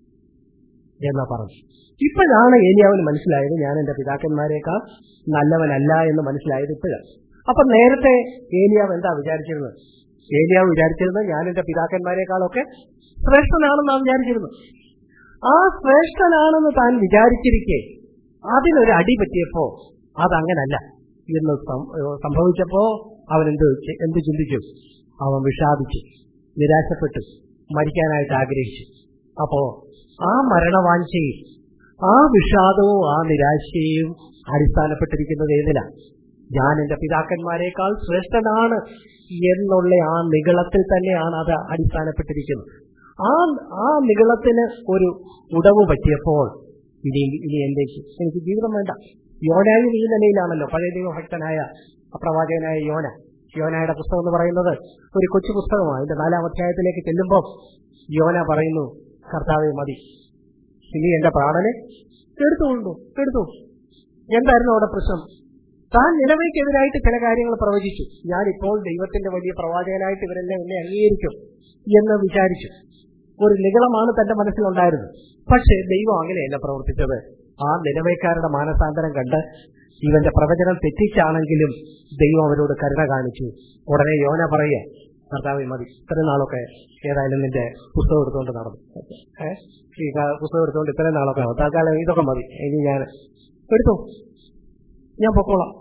എന്ന് പറഞ്ഞു. ഇപ്പോഴാണ് ഏലിയാവിന് മനസ്സിലായത് ഞാൻ എന്റെ പിതാക്കന്മാരെക്കാൾ നല്ലവനല്ല എന്ന് മനസ്സിലായത് ഇപ്പോഴാണ്. അപ്പൊ നേരത്തെ ഏലിയാവ് എന്താ വിചാരിച്ചിരുന്നത്? ഏലിയാവ് വിചാരിച്ചിരുന്നത് ഞാൻ എന്റെ പിതാക്കന്മാരെക്കാളൊക്കെ ശ്രേഷ്ഠനാണെന്നാണ് വിചാരിച്ചിരുന്നത്. ആ ശ്രേഷ്ഠനാണെന്ന് താൻ വിചാരിച്ചിരിക്കെ അതിനൊരു അടി പറ്റിയപ്പോ അതങ്ങനല്ല എന്ന് സംഭവിച്ചപ്പോ അവൻ എന്ത് എന്ത് ചിന്തിച്ചു? അവൻ വിഷാദിച്ചു, നിരാശപ്പെട്ടു, മരിക്കാനായിട്ട് ആഗ്രഹിച്ചു. അപ്പോ ആ മരണവാഞ്ചയും ആ വിഷാദവും ആ നിരാശയും അടിസ്ഥാനപ്പെട്ടിരിക്കുന്നത് ഏതിലാണ്? ഞാൻ എന്റെ പിതാക്കന്മാരെക്കാൾ ശ്രേഷ്ഠനാണ് എന്നുള്ള ആ നിഗളത്തിൽ തന്നെയാണ് അത് അടിസ്ഥാനപ്പെട്ടിരിക്കുന്നത്. ആ ആ നിഗളത്തിന് ഒരു ഉടവ് പറ്റിയപ്പോൾ ഇനി ഇനി എന്റെ എനിക്ക് ജീവിതം വേണ്ട. യോനായും ഈ നിലയിലാണല്ലോ. പഴയ ദൈവഭക്തനായ പ്രവാചകനായ യോന. യോനയുടെ പുസ്തകം എന്ന് പറയുന്നത് ഒരു കൊച്ചു പുസ്തകമാണ്. അതിന്റെ നാലാം അധ്യായത്തിലേക്ക് ചെല്ലുമ്പോൾ യോന പറയുന്നു, കർത്താവേ മതി, ഇനി എന്റെ പ്രാണനെ എടുത്തുകൊണ്ടു എടുത്തു. എന്തായിരുന്നു അവിടെ പ്രശ്നം? താൻ നിലവിളിക്കെതിരായിട്ട് ചില കാര്യങ്ങൾ പ്രവചിച്ചു. ഞാനിപ്പോൾ ദൈവത്തിന്റെ വലിയ പ്രവാചകനായിട്ട് ഇവരെല്ലാം എന്നെ അംഗീകരിക്കും എന്ന് വിചാരിച്ചു. ഒരു നിഗളമാണ് തന്റെ മനസ്സിലുണ്ടായിരുന്നത്. പക്ഷേ ദൈവം അങ്ങനെയല്ല പ്രവർത്തിച്ചത്. ആ നിലവേക്കാരുടെ മാനസാന്തരം കണ്ട് ഇവന്റെ പ്രവചനം തെറ്റിച്ചാണെങ്കിലും ദൈവം അവരോട് കരുണ കാണിച്ചു. ഉടനെ യോന പറയുക, കർത്താവേ മതി, ഇത്രയും നാളൊക്കെ ഏതായാലും നിന്റെ പുസ്തകം എടുത്തുകൊണ്ട് നടന്നു ഏഹ് ഈ പുസ്തകം എടുത്തുകൊണ്ട് ഇത്രയും നാളൊക്കെ തൽക്കാലം ഇതൊക്കെ മതി, ഇനി ഞാൻ എടുത്തു, ഞാൻ പൊക്കോളാം.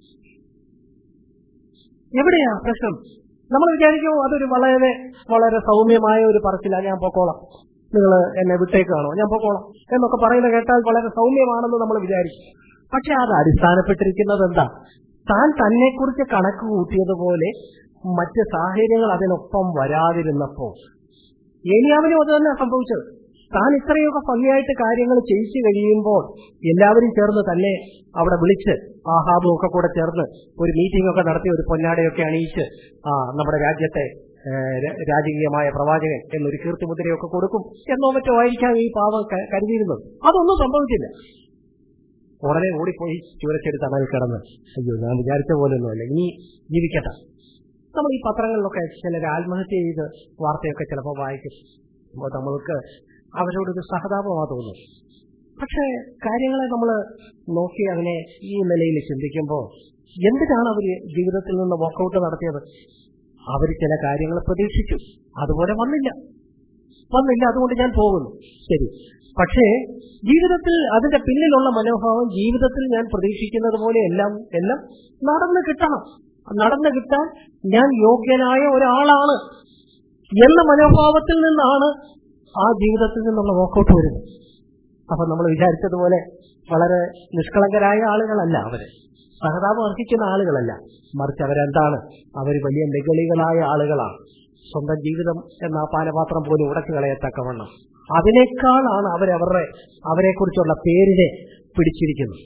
എവിടെയാ പ്രശ്നം? നമ്മൾ വിചാരിക്കുമോ അതൊരു വളരെ വളരെ സൗമ്യമായ ഒരു പറച്ചിലാണ്, ഞാൻ പൊക്കോളാം, നിങ്ങൾ എന്നെ വിട്ടേക്കാണോ, ഞാൻ പൊക്കോളാം എന്നൊക്കെ പറയുന്നത് കേട്ടാൽ വളരെ സൗമ്യമാണെന്ന് നമ്മൾ വിചാരിക്കും. പക്ഷെ അത് അടിസ്ഥാനപ്പെട്ടിരിക്കുന്നത് എന്താ? താൻ തന്നെക്കുറിച്ച് കണക്ക് കൂട്ടിയതുപോലെ മറ്റ് സാഹചര്യങ്ങൾ അതിനൊപ്പം വരാതിരുന്നപ്പോ ഏലിയാവിനും അത് തന്നെ സംഭവിച്ചത്. താൻ ഇത്രയൊക്കെ ഭംഗിയായിട്ട് കാര്യങ്ങൾ ചെയ്യിച്ചു കഴിയുമ്പോൾ എല്ലാവരും ചേർന്ന് തന്നെ അവിടെ വിളിച്ച് ആഹാബും ഒക്കെ കൂടെ ചേർന്ന് ഒരു മീറ്റിംഗ് ഒക്കെ നടത്തി ഒരു പൊന്നാടയൊക്കെ അണിയിച്ച് ആ നമ്മുടെ രാജ്യത്തെ രാജകീയമായ പ്രവാചകൻ എന്നൊരു കീർത്തിമുദ്രയൊക്കെ കൊടുക്കും എന്നോ മറ്റോ ആയിരിക്കാം ഈ പാവം കരുതിയിരുന്നത്. അതൊന്നും സംഭവിച്ചില്ല. ഉടനെ ഓടിപ്പോയി ചൂരച്ചെടുത്ത് അണയിൽ കിടന്ന് അയ്യോ ഞാൻ വിചാരിച്ച പോലൊന്നുമല്ല, ഇനി ജീവിക്കട്ടെ. നമ്മൾ ഈ പത്രങ്ങളിലൊക്കെ ചിലർ ആത്മഹത്യ ചെയ്ത് വാർത്തയൊക്കെ ചിലപ്പോൾ വായിക്കും. അപ്പോൾ നമ്മൾക്ക് അവരോടൊരു സഹതാപമാണ് തോന്നും. പക്ഷേ കാര്യങ്ങളെ നമ്മൾ നോക്കി അതിനെ ഈ നിലയിൽ ചിന്തിക്കുമ്പോൾ എന്തിനാണ് അവർ ജീവിതത്തിൽ നിന്ന് വോക്കൗട്ട് നടത്തിയത്? അവർ ചില കാര്യങ്ങൾ പ്രതീക്ഷിച്ചു, അതുപോലെ വന്നില്ല വന്നില്ല അതുകൊണ്ട് ഞാൻ പോകുന്നു, ശരി. പക്ഷേ ജീവിതത്തിൽ അതിന്റെ പിന്നിലുള്ള മനോഭാവം, ജീവിതത്തിൽ ഞാൻ പ്രതീക്ഷിക്കുന്നത് പോലെ എല്ലാം എല്ലാം നടന്നു കിട്ടണം, നടന്നു കിട്ടാൻ ഞാൻ യോഗ്യനായ ഒരാളാണ് എന്ന മനോഭാവത്തിൽ നിന്നാണ് ആ ജീവിതത്തിൽ നിന്നുള്ള വോക്കൗട്ട് വരുന്നത്. അപ്പൊ നമ്മൾ വിചാരിച്ചതുപോലെ വളരെ നിഷ്കളങ്കരായ ആളുകളല്ല അവര്, സഹതാപം അർഹിക്കുന്ന ആളുകളല്ല. മറിച്ച് അവരെന്താണ്? അവർ വലിയ നിഗളികളായ ആളുകളാണ്. സ്വന്തം ജീവിതം എന്ന പാനപാത്രം പോലും ഉടച്ചു കളയത്തക്കവണ്ണം അതിനേക്കാളാണ് അവരവരുടെ അവരെ കുറിച്ചുള്ള പേരിനെ പിടിച്ചിരിക്കുന്നത്.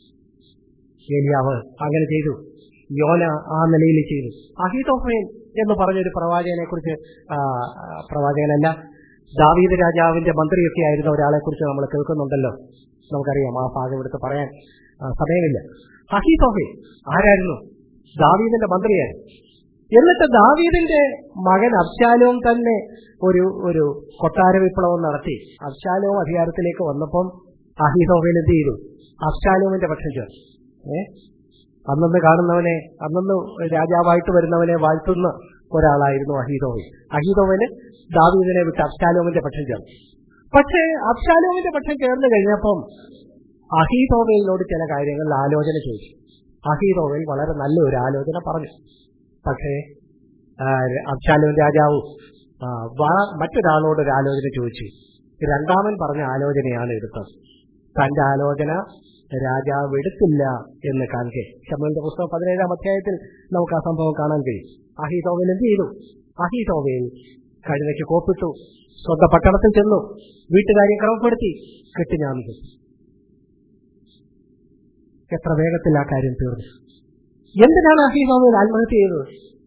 ഏലിയാവ് അങ്ങനെ ചെയ്തു, യോന ആ നിലയിൽ ചെയ്തു. അഹീതോഫേൽ എന്ന് പറഞ്ഞൊരു പ്രവാചകനെ കുറിച്ച്, പ്രവാചകനല്ല, ദാവീദ് രാജാവിന്റെ മന്ത്രിയൊക്കെ ആയിരുന്ന ഒരാളെ കുറിച്ച് നമ്മൾ കേൾക്കുന്നുണ്ടല്ലോ. നമുക്കറിയാം, ആ ഭാഗം എടുത്ത് പറയാൻ സമയമില്ല. അഹീതോഫേൽ ആരായിരുന്നു? ദാവീദിന്റെ മന്ത്രിയായിരുന്നു. എന്നിട്ട് ദാവീദിന്റെ മകൻ അബ്ശാലോം തന്നെ ഒരു ഒരു കൊട്ടാര വിപ്ലവം നടത്തി. അബ്ശാലോം അധികാരത്തിലേക്ക് വന്നപ്പം അഹീതോഫേൽ എന്ത് ചെയ്തു? അബ്ശാലോമിന്റെ പക്ഷം ചേർന്നു. ഏഹ് അന്നന്ന് കാണുന്നവനെ, അന്നന്ന് രാജാവായിട്ട് വരുന്നവനെ വാഴ്ത്തുന്ന ഒരാളായിരുന്നു അഹീതോഫേൽ. അഹീതോഫേല് ദാവീദിനെ വിട്ട് അബ്ശാലോമിന്റെ പക്ഷം ചേർന്നു. പക്ഷേ അബ്ശാലോമിന്റെ പക്ഷം ചേർന്ന് കഴിഞ്ഞപ്പം അഹീതോഫേലിനോട് ചില കാര്യങ്ങളിൽ ആലോചന ചോദിച്ചു. അഹീതോഫേൽ വളരെ നല്ലൊരു ആലോചന പറഞ്ഞു. പക്ഷേ അബ്ശാലോം രാജാവ് മറ്റൊരാളോട് ഒരു ആലോചന ചോദിച്ചു. രണ്ടാമൻ പറഞ്ഞ ആലോചനയാണ് എടുത്തത്. തന്റെ ആലോചന രാജാവ് എടുത്തില്ല എന്ന് കാണുക. ശമൂവേലിന്റെ പുസ്തകം പതിനേഴാം അധ്യായത്തിൽ നമുക്ക് ആ സംഭവം കാണാൻ കഴിയും. അഹീതോഫേൽ എന്ത് ചെയ്തു? അഹീതോഫേൽ കഴുതയ്ക്ക് കോപ്പിട്ടു, സ്വന്തം പട്ടണത്തിൽ ചെന്നു, വീട്ടുകാരെ ക്രമപ്പെടുത്തി, കെട്ടിഞ്ഞാമിച്ചു. എത്ര വേഗത്തിൽ ആ കാര്യം തീർന്നു. എന്തിനാണ് അഹീതോഫേൽ ആത്മഹത്യ ചെയ്തത്?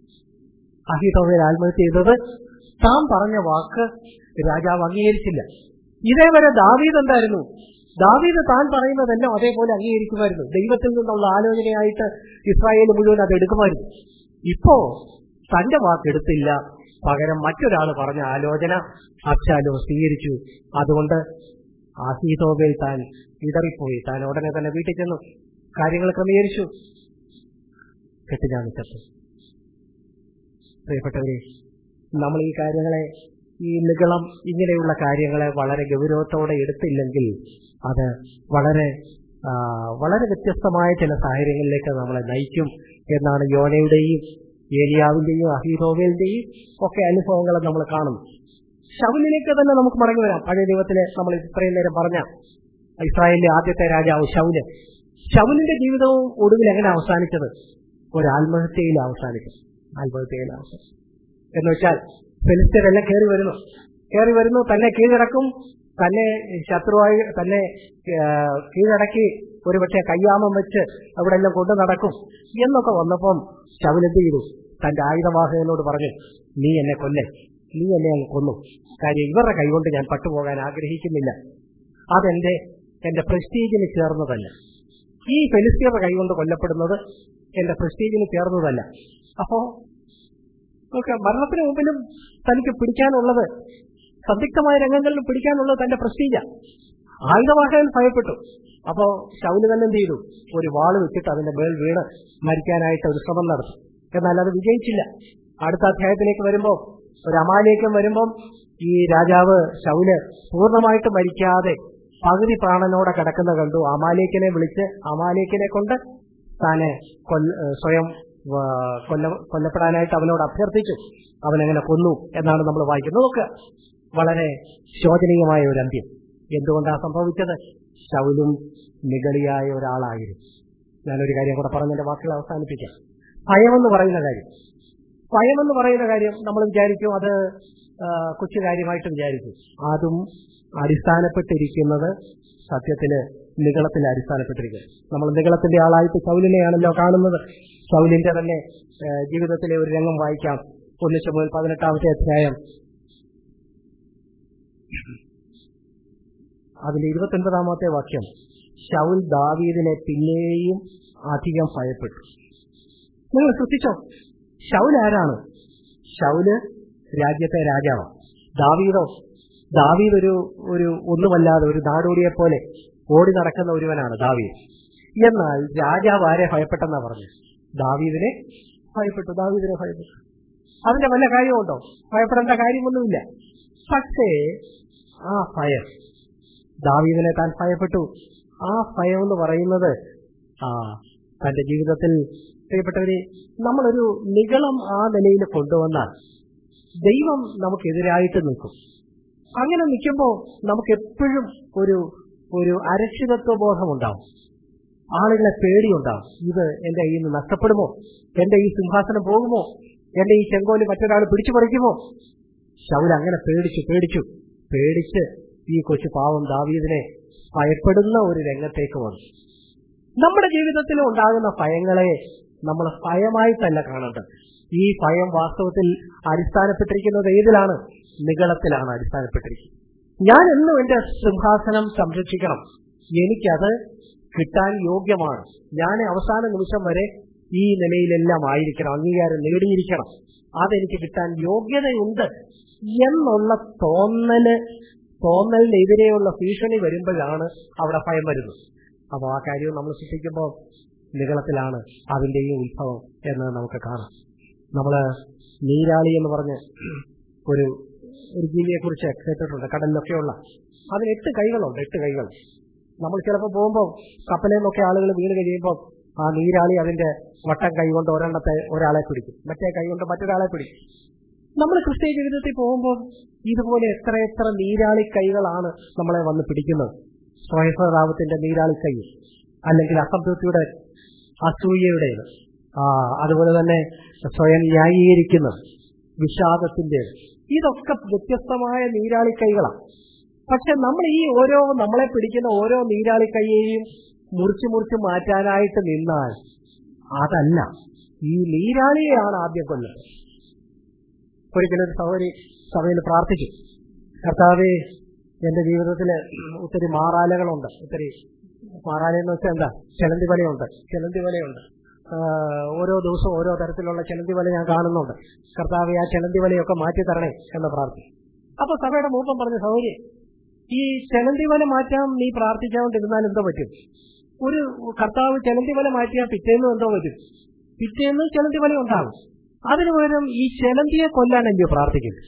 അഹീതോഫേൽ ആത്മഹത്യ ചെയ്തത് താൻ പറഞ്ഞ വാക്ക് രാജാവ് അംഗീകരിച്ചില്ല. ഇതേവരെ ദാവീദ് എന്തായിരുന്നു? ദാവീദ് താൻ പറയുന്നതെല്ലാം അതേപോലെ അംഗീകരിക്കുമായിരുന്നു. ദൈവത്തിൽ നിന്നുള്ള ആലോചനയായിട്ട് ഇസ്രായേൽ മുഴുവൻ അത് എടുക്കുമായിരുന്നു. ഇപ്പോ തന്റെ വാക്കെടുത്തില്ല, പകരം മറ്റൊരാൾ പറഞ്ഞ ആലോചന അബ്ശാലോം സ്വീകരിച്ചു. അതുകൊണ്ട് അഹീതോഫേൽ താൻ ഇടറിപ്പോയി. താൻ ഉടനെ തന്നെ വീട്ടിൽ ചെന്നു കാര്യങ്ങൾ ക്രമീകരിച്ചു, കെട്ടിഞ്ഞാമിച്ചു. പ്രിയപ്പെട്ടവരെ, നമ്മൾ ഈ കാര്യങ്ങളെ, ഈ നിഗളം, ഇങ്ങനെയുള്ള കാര്യങ്ങളെ വളരെ ഗൗരവത്തോടെ എടുത്തില്ലെങ്കിൽ അത് വളരെ വളരെ വ്യത്യസ്തമായ ചില സാഹചര്യങ്ങളിലേക്ക് നമ്മളെ നയിക്കും എന്നാണ് യോനയുടെയും ഏലിയാവിന്റെയും അഹീതോഫേലിന്റെയും ഒക്കെ അനുഭവങ്ങൾ നമ്മൾ കാണുന്നു. ശൗലിലേക്ക് തന്നെ നമുക്ക് മടങ്ങി വരാം. പഴയ നിയമത്തിലെ നമ്മൾ ഇത്രയും നേരം പറഞ്ഞ ഇസ്രായേലിലെ ആദ്യത്തെ രാജാവ് ശൗല്. ശൗലിന്റെ ജീവിതവും ഒടുവിൽ എങ്ങനെ അവസാനിച്ചത്? ഒരു ആത്മഹത്യയിൽ അവസാനിച്ചു. ആത്മഹത്യയിൽ അവസാനിച്ചു എന്ന് വെച്ചാൽ ഫെലിസ്ത്യരെല്ലാം കയറി വരുന്നു കയറി വരുന്നു തന്നെ കീഴടക്കും, തന്നെ ശത്രുവായി തന്നെ കീഴടക്കി ഒരുപക്ഷെ കയ്യാമം വെച്ച് അവിടെ എല്ലാം കൊണ്ടു നടക്കും എന്നൊക്കെ വന്നപ്പം ശൗലെന്ത് ചെയ്തു? തന്റെ ആയുധവാഹകനോട് പറഞ്ഞു, നീ എന്നെ കൊല്ലേ, നീ എന്നെ അങ്ങ് കൊന്നു. കാര്യം ഇവരുടെ കൈകൊണ്ട് ഞാൻ പട്ടുപോകാൻ ആഗ്രഹിക്കുന്നില്ല. അതെന്റെ എന്റെ പ്രസ്റ്റീജിന് ചേർന്നതല്ല. ഈ ഫെലിസ്ത്യരുടെ കൈകൊണ്ട് കൊല്ലപ്പെടുന്നത് എന്റെ പ്രസ്റ്റീജിന് ചേർന്നതല്ല. അപ്പോ നോക്കുക, മരണത്തിന് മുമ്പിലും തനിക്ക് പിടിക്കാനുള്ളത്, സന്ദിഗ്ധമായ രംഗങ്ങളിലും പിടിക്കാനുള്ളത് തന്റെ പ്രസ്റ്റീജ. ആയുധവാഹകൻ ഭയപ്പെട്ടു. അപ്പോ ശൗല് തന്നെ എന്ത് ചെയ്തു? ഒരു വാള് വെച്ചിട്ട് അതിന്റെ മേൽ വീണ് മരിക്കാനായിട്ട് ഒരു ശ്രമം നടത്തി. എന്നാൽ അത് വിജയിച്ചില്ല. അടുത്ത അധ്യായത്തിലേക്ക് വരുമ്പോൾ, ഒരു അമാലേക്യം വരുമ്പം ഈ രാജാവ് ശൗല് പൂർണ്ണമായിട്ട് മരിക്കാതെ പകുതി പ്രാണനോടെ കിടക്കുന്ന കണ്ടു. അമാലേക്കിനെ വിളിച്ച് അമാലേക്കിനെ കൊണ്ട് താനെ സ്വയം കൊല്ല കൊല്ലപ്പെടാനായിട്ട് അവനോട് അഭ്യർത്ഥിച്ചു. അവനങ്ങനെ കൊന്നു എന്നാണ് നമ്മൾ വായിക്കുന്നത്. നോക്കുക, വളരെ ശോചനീയമായ ഒരു അന്ത്യം. എന്തുകൊണ്ടാണ് സംഭവിച്ചത്? ശൗലും നിഗളിയായ ഒരാളായിരുന്നു. ഞാനൊരു കാര്യം കൂടെ പറഞ്ഞ് എന്റെ വാക്കുകൾ അവസാനിപ്പിക്കാം. ഭയമെന്ന് പറയുന്ന കാര്യം ഭയമെന്ന് പറയുന്ന കാര്യം നമ്മൾ വിചാരിക്കും അത് കൊച്ചു കാര്യമായിട്ട് വിചാരിക്കും. അതും അടിസ്ഥാനപ്പെട്ടിരിക്കുന്നത് സത്യത്തില് നിഗളത്തിൽ അടിസ്ഥാനപ്പെട്ടിരിക്കുന്നത്. നമ്മൾ നിഗളത്തിന്റെ ആളായിട്ട് ശൗലിനെയാണല്ലോ കാണുന്നത്. ശൗലിന്റെ തന്നെ ജീവിതത്തിലെ ഒരു രംഗം വായിക്കാം. ഒന്ന് ശമൂവേൽ പതിനെട്ടാമത്തെ അധ്യായം അതിന്റെ ഇരുപത്തി ഒൻപതാമത്തെ വാക്യം. ശൗൽ ദാവീദിനെ പിന്നെയും അധികം ഭയപ്പെട്ടു. നിങ്ങൾ ശ്രദ്ധിച്ചോ, ശൗൽ ആരാണ്? ശൗല് രാജ്യത്തെ രാജാവാണ്. ദാവീദോ? ദാവീദ് ഒരു ഒരു ഒന്നുമല്ലാതെ ഒരു നാടോടിയെ പോലെ ഓടി നടക്കുന്ന ഒരുവനാണ് ദാവീദ്. എന്നാൽ രാജാവ് ആരെ ഭയപ്പെട്ടെന്നാ പറഞ്ഞു? ദാവീദിനെ ഭയപ്പെട്ടു. ദാവീദിനെ ഭയപ്പെട്ടു. അതിന്റെ വല്ല കാര്യമുണ്ടോ? ഭയപ്പെടേണ്ട കാര്യമൊന്നുമില്ല. പക്ഷേ ആ ഭയം, ദാവീദിനെ താൻ ഭയപ്പെട്ടു. ആ ഭയം എന്ന് പറയുന്നത് ആ തന്റെ ജീവിതത്തിൽ, പ്രിയപ്പെട്ടവരെ, നമ്മളൊരു നിഗളം ആ നിലയിൽ കൊണ്ടുവന്നാൽ ദൈവം നമുക്കെതിരായിട്ട് നിൽക്കും. അങ്ങനെ നിൽക്കുമ്പോൾ നമുക്ക് എപ്പോഴും ഒരു ഒരു അരക്ഷിതത്വ ബോധമുണ്ടാവും. ആളുകളെ പേടിയുണ്ടാവും. ഇത് എന്റെ കയ്യിൽ നിന്ന് നഷ്ടപ്പെടുമോ? എന്റെ ഈ സിംഹാസനം പോകുമോ? എന്റെ ഈ ചെങ്കോല് മറ്റൊരാൾ പിടിച്ചു പറിക്കുമോ? ശൗൽ അങ്ങനെ പേടിച്ചു പേടിച്ചു പേടിച്ച് ഈ കൊച്ചു പാവം ദാവീദിനെ ഭയപ്പെടുന്ന ഒരു രംഗത്തേക്ക് വന്നു. നമ്മുടെ ജീവിതത്തിൽ ഉണ്ടാകുന്ന ഭയങ്ങളെ നമ്മൾ ഭയമായിട്ടല്ല കാണേണ്ടത്. ഈ ഭയം വാസ്തവത്തിൽ അടിസ്ഥാനപ്പെട്ടിരിക്കുന്നത് ഏതിലാണ്? നിഗളത്തിലാണ് അടിസ്ഥാനപ്പെട്ടിരിക്കുന്നത്. ഞാൻ എന്നും എന്റെ സിംഹാസനം സംരക്ഷിക്കണം, എനിക്കത് കിട്ടാൻ യോഗ്യമാണ്, ഞാൻ അവസാന നിമിഷം വരെ ഈ നിലയിലെല്ലാം ആയിരിക്കണം, അംഗീകാരം നേടിയിരിക്കണം, അതെനിക്ക് കിട്ടാൻ യോഗ്യതയുണ്ട് എന്നുള്ള തോന്നല് തോന്നലിനെതിരെയുള്ള ഭീഷണി വരുമ്പോഴാണ് അവിടെ ഭയം വരുന്നത്. അപ്പോൾ ആ കാര്യം നമ്മൾ ശ്രദ്ധിക്കുമ്പോൾ നിഗളത്തിലാണ് അതിന്റെയും ഉത്ഭവം എന്ന് നമുക്ക് കാണാം. നമ്മള് നീരാളി എന്ന് പറഞ്ഞ് ഒരു ഒരു ജീവിയെ കുറിച്ച് കേട്ടിട്ടുണ്ട്, കടലിലൊക്കെയുള്ള. അതിന് എട്ട് കൈകളുണ്ട്. എട്ട് കൈകൾ. നമ്മൾ ചിലപ്പോൾ പോകുമ്പോൾ കപ്പലിൽ നിന്നൊക്കെ ആളുകൾ വീണ് കഴിയുമ്പോൾ ആ നീരാളി അതിന്റെ വട്ടം കൈ കൊണ്ട് ഒരെണ്ണത്തെ ഒരാളെ പിടിക്കും, മറ്റേ കൈ കൊണ്ട് മറ്റൊരാളെ പിടിക്കും. നമ്മൾ ക്രിസ്തീയ ജീവിതത്തിൽ പോകുമ്പോൾ ഇതുപോലെ എത്ര എത്ര നീരാളി കൈകളാണ് നമ്മളെ വന്ന് പിടിക്കുന്നത്. സ്വയംപ്രതാപത്തിന്റെ നീരാളി കൈ, അല്ലെങ്കിൽ അസംതൃപ്തിയുടെ, അസൂയയുടേത്, ആ അതുപോലെ തന്നെ സ്വയം ന്യായീകരിക്കുന്നത്, വിഷാദത്തിന്റെ, ഇതൊക്കെ വ്യത്യസ്തമായ നീരാളി കൈകളാണ്. പക്ഷെ നമ്മൾ ഈ ഓരോ നമ്മളെ പിടിക്കുന്ന ഓരോ നീരാളി കൈയെയും മുറിച്ച് മുറിച്ച് മാറ്റാനായിട്ട് നിന്നാൽ അതല്ല, ഈ നീരാളിയെയാണ് ആദ്യം കൊല്ലുന്നത്. ഒരിക്കലും സഹോദരി സഭയിൽ പ്രാർത്ഥിച്ചു, കർത്താവേ, എന്റെ ജീവിതത്തിൽ ഒത്തിരി മാറാലകളുണ്ട്. ഒത്തിരി മാറാലെന്ന് വെച്ചാൽ എന്താ? ചെലന്തി വലയുണ്ട്. ചെലന്തി വലയുണ്ട് ഓരോ ദിവസവും ഓരോ തരത്തിലുള്ള ചെലന്തി വല ഞാൻ കാണുന്നുണ്ട്. കർത്താവേ, ആ ചെലന്തി വലയൊക്കെ മാറ്റി തരണേ എന്ന് പ്രാർത്ഥിച്ചു. അപ്പൊ സഭയുടെ മൂപ്പം പറഞ്ഞു, സഹോദരി, ഈ ചെലന്തി വല മാറ്റാൻ നീ പ്രാർത്ഥിച്ചുകൊണ്ടിരുന്നാൽ എന്തോ പറ്റും? ഒരു കർത്താവ് ചെലന്തി വല മാറ്റിയാൽ പിറ്റേന്നും എന്തോ പറ്റും? പിറ്റേന്ന് ചെലന്തി വല ഉണ്ടാകും. അതിനു പകരം ഈ ചെലന്തിയെ കൊല്ലാനല്ലോ പ്രാർത്ഥിക്കുന്നത്.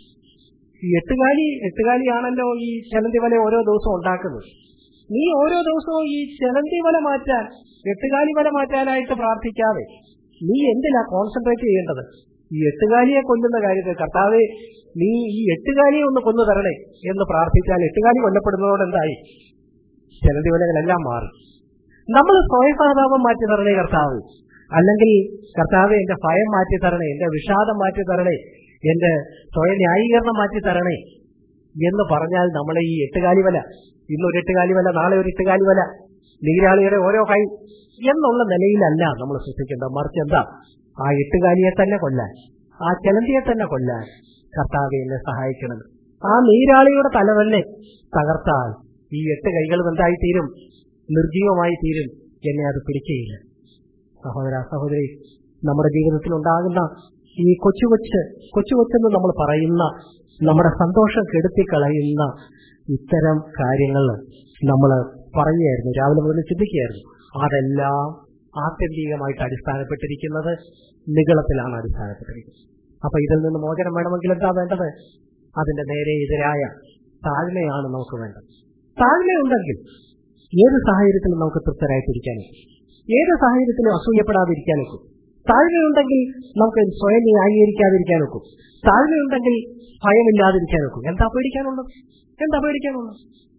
ഈ എട്ടുകാലി എട്ടുകാലിയാണല്ലോ ഈ ചെലന്തി വല ഓരോ ദിവസവും ഉണ്ടാക്കുന്നത്. നീ ഓരോ ദിവസവും ഈ ചെലന്തി വല മാറ്റാൻ, എട്ടുകാലി വല മാറ്റാനായിട്ട് പ്രാർത്ഥിക്കാതെ നീ എന്തിനാ കോൺസെൻട്രേറ്റ് ചെയ്യേണ്ടത്? ഈ എട്ടുകാലിയെ കൊല്ലുന്ന കാര്യത്തിൽ, കർത്താവേ, നീ ഈ എട്ടുകാലിയെ ഒന്ന് കൊന്നു തരണേ എന്ന് പ്രാർത്ഥിച്ചാൽ എട്ടുകാലി കൊല്ലപ്പെടുന്നതോടെ എന്തായി? ചെലന്തി വലകളെല്ലാം മാറി. നമ്മൾ സ്വയംപ്രതാപം മാറ്റി തരണേ കർത്താവ്, അല്ലെങ്കിൽ കർത്താവെ എന്റെ ഭയം മാറ്റി തരണേ, എന്റെ വിഷാദം മാറ്റി തരണേ, എന്റെ സ്വയം ന്യായീകരണം മാറ്റി തരണേ എന്ന് പറഞ്ഞാൽ നമ്മളെ ഈ എട്ടുകാലി വല, ഇന്നൊരു എട്ടുകാലി വല, നാളെ ഒരു എട്ടുകാലി വല, നീരാളിയുടെ ഓരോ കൈ എന്നുള്ള നിലയിലല്ല നമ്മൾ സൃഷ്ടിക്കേണ്ടത്. മറിച്ച് എന്താ? ആ എട്ടുകാലിയെ തന്നെ കൊല്ലാൻ, ആ ചെലന്തിയെ തന്നെ കൊല്ലാൻ കർത്താവെ എന്നെ സഹായിക്കണം. ആ നീരാളിയുടെ തല തന്നെ തകർത്താൽ ഈ എട്ട് കൈകളും എന്തായിത്തീരും? നിർജീവമായി തീരും. എന്നെ അത് പിടിക്കുകയില്ല. സഹോദര സഹോദരി, നമ്മുടെ ജീവിതത്തിൽ ഉണ്ടാകുന്ന ഈ കൊച്ചു കൊച്ച് കൊച്ചു കൊച്ചെന്ന് നമ്മൾ പറയുന്ന, നമ്മുടെ സന്തോഷം കെടുത്തിക്കളയുന്ന ഇത്തരം കാര്യങ്ങൾ നമ്മൾ പറയുകയായിരുന്നു, രാവിലെ മുതൽ ചിന്തിക്കുകയായിരുന്നു. അതെല്ലാം ആത്യന്തികമായിട്ട് അടിസ്ഥാനപ്പെട്ടിരിക്കുന്നത് നിഗളത്തിലാണ് അടിസ്ഥാനപ്പെട്ടിരിക്കുന്നത്. അപ്പൊ ഇതിൽ നിന്ന് മോചനം വേണമെങ്കിൽ എന്താ വേണ്ടത്? അതിന്റെ നേരെ എതിരായ താഴ്മയാണ് നമുക്ക് വേണ്ടത്. താഴ്മയുണ്ടെങ്കിൽ ഏത് സാഹചര്യത്തിലും നമുക്ക് തൃപ്തരായിട്ടിരിക്കാനും, ഏത് സാഹചര്യത്തിലും അസൂയപ്പെടാതിരിക്കാനൊക്കും. താഴ്മയുണ്ടെങ്കിൽ നമുക്ക് സ്വയം ന്യായീകരിക്കാതിരിക്കാനൊക്കും. താഴ്മയുണ്ടെങ്കിൽ ഭയമില്ലാതിരിക്കാനൊക്കും. എന്താ പേടിക്കാനുള്ളത്? എന്താ പേടിക്കാനുള്ളത്?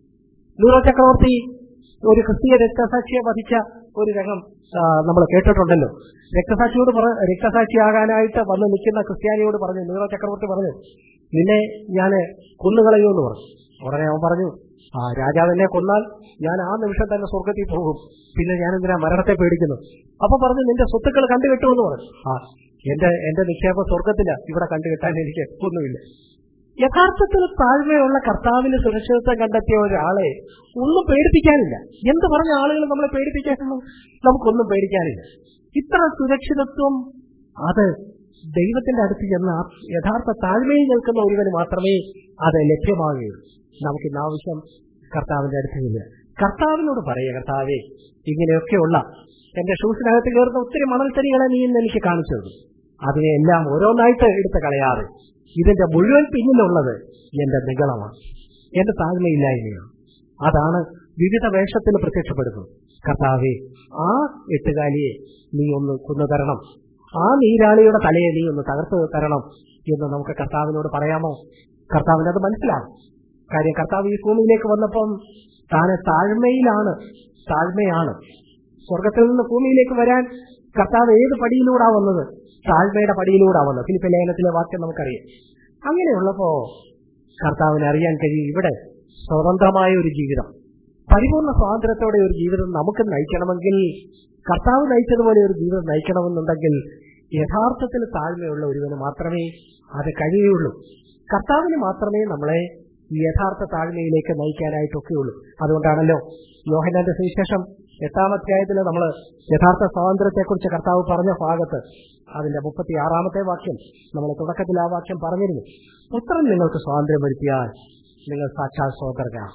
നീറോ ചക്രവർത്തി ഒരു ക്രിസ്തീയ രക്തസാക്ഷിയെ വധിച്ച ഒരു രംഗം നമ്മൾ കേട്ടിട്ടുണ്ടല്ലോ. രക്തസാക്ഷിയോട് പറ രക്തസാക്ഷിയാകാനായിട്ട് വന്ന് നിൽക്കുന്ന ക്രിസ്ത്യാനിയോട് പറഞ്ഞു, നീറോ ചക്രവർത്തി പറഞ്ഞു, നിന്നെ ഞാൻ കൊന്നുകളയൂ എന്ന് പറഞ്ഞു. ഉടനെ അവൻ പറഞ്ഞു, ആ രാജാവ് എന്നെ കൊന്നാൽ ഞാൻ ആ നിമിഷം തന്നെ സ്വർഗത്തിൽ പോകും, പിന്നെ ഞാൻ എന്തിനാ മരണത്തെ പേടിക്കുന്നു? അപ്പൊ പറഞ്ഞു, നിന്റെ സ്വത്തുക്കൾ കണ്ടുകെട്ടുമെന്ന് പറഞ്ഞു. ആ എന്റെ എന്റെ നിക്ഷേപം സ്വർഗത്തില, ഇവിടെ കണ്ടുകെട്ടാൻ എനിക്ക് ഒന്നുമില്ല. യഥാർത്ഥത്തിൽ താഴ്മയുള്ള കർത്താവിന് സുരക്ഷിതത്വം കണ്ടെത്തിയ ഒരാളെ ഒന്നും പേടിപ്പിക്കാനില്ല. എന്ത് പറഞ്ഞ ആളുകൾ നമ്മളെ പേടിപ്പിക്കാനുള്ളൂ? നമുക്കൊന്നും പേടിക്കാനില്ല. ഇത്ര സുരക്ഷിതത്വം അത് ദൈവത്തിന്റെ അടുത്ത് ചെന്ന് യഥാർത്ഥ താഴ്മയിൽ നിൽക്കുന്ന ഒരുവന് മാത്രമേ അത് ലഭ്യമാകുകയുള്ളൂ. നമുക്കിന്ന് ആവശ്യം കർത്താവിന്റെ അടുത്തില്ല. കർത്താവിനോട് പറയുക, കർത്താവേ, ഇങ്ങനെയൊക്കെയുള്ള എന്റെ ഷൂസിനകത്ത് കയറുന്ന ഒത്തിരി മണൽത്തരികളെ നീ ഇന്ന് എനിക്ക് കാണിച്ചു തന്നു. അതിനെയെല്ലാം ഓരോന്നായിട്ട് എടുത്ത് കളയാതെ ഇതിന്റെ മുഴുവൻ പിന്നിലുള്ളത് എന്റെ നിഗളമാണ്, എന്റെ താഴ്മയില്ലായ്മയാണ്. അതാണ് വിവിധ വേഷത്തിൽ പ്രത്യക്ഷപ്പെടുന്നത്. കർത്താവേ, ആ എട്ടുകാലിയെ നീ ഒന്ന് കൊന്നു തരണം, ആ നീരാളിയുടെ തലയെ നീ ഒന്ന് തകർത്ത് തരണം എന്ന് നമുക്ക് കർത്താവിനോട് പറയാമോ? കർത്താവിനത് മനസ്സിലാകും. കാര്യം കർത്താവ് ഈ ഭൂമിയിലേക്ക് വന്നപ്പം താനെ താഴ്മയിലാണ് താഴ്മയാണ് സ്വർഗത്തിൽ നിന്ന് ഭൂമിയിലേക്ക് വരാൻ കർത്താവ് ഏത് പടിയിലൂടാ വന്നത്? താഴ്മയുടെ പടിയിലൂടാ വന്നത്. ഫിലിപ്പി ലേഖനത്തിലെ വാക്യം നമുക്കറിയാം. അങ്ങനെയുള്ളപ്പോ കർത്താവിന് അറിയാൻ കഴിയും, ഇവിടെ സ്വതന്ത്രമായ ഒരു ജീവിതം, പരിപൂർണ സ്വാതന്ത്ര്യത്തോടെ ഒരു ജീവിതം നമുക്ക് നയിക്കണമെങ്കിൽ, കർത്താവ് നയിച്ചതുപോലെ ഒരു ജീവിതം നയിക്കണമെന്നുണ്ടെങ്കിൽ യഥാർത്ഥത്തിൽ താഴ്മയുള്ള ഒരുവന് മാത്രമേ അത് കഴിയുള്ളൂ. കർത്താവിന് മാത്രമേ നമ്മളെ യഥാർത്ഥ താഴ്മയിലേക്ക് നയിക്കാനായിട്ടൊക്കെയുള്ളൂ. അതുകൊണ്ടാണല്ലോ യോഹന്നാന്റെ സുവിശേഷം എട്ടാം അധ്യായത്തിൽ നമ്മൾ യഥാർത്ഥ സ്വാതന്ത്ര്യത്തെക്കുറിച്ച് കർത്താവ് പറഞ്ഞ ഭാഗത്ത് അതിന്റെ മുപ്പത്തി ആറാമത്തെ വാക്യം നമ്മൾ തുടക്കത്തിൽ ആ വാക്യം പറഞ്ഞിരുന്നു. പുത്രൻ നിങ്ങൾക്ക് സ്വാതന്ത്ര്യം വരുത്തിയാൽ നിങ്ങൾ സാക്ഷാൽ സ്വതന്ത്രരാണ്.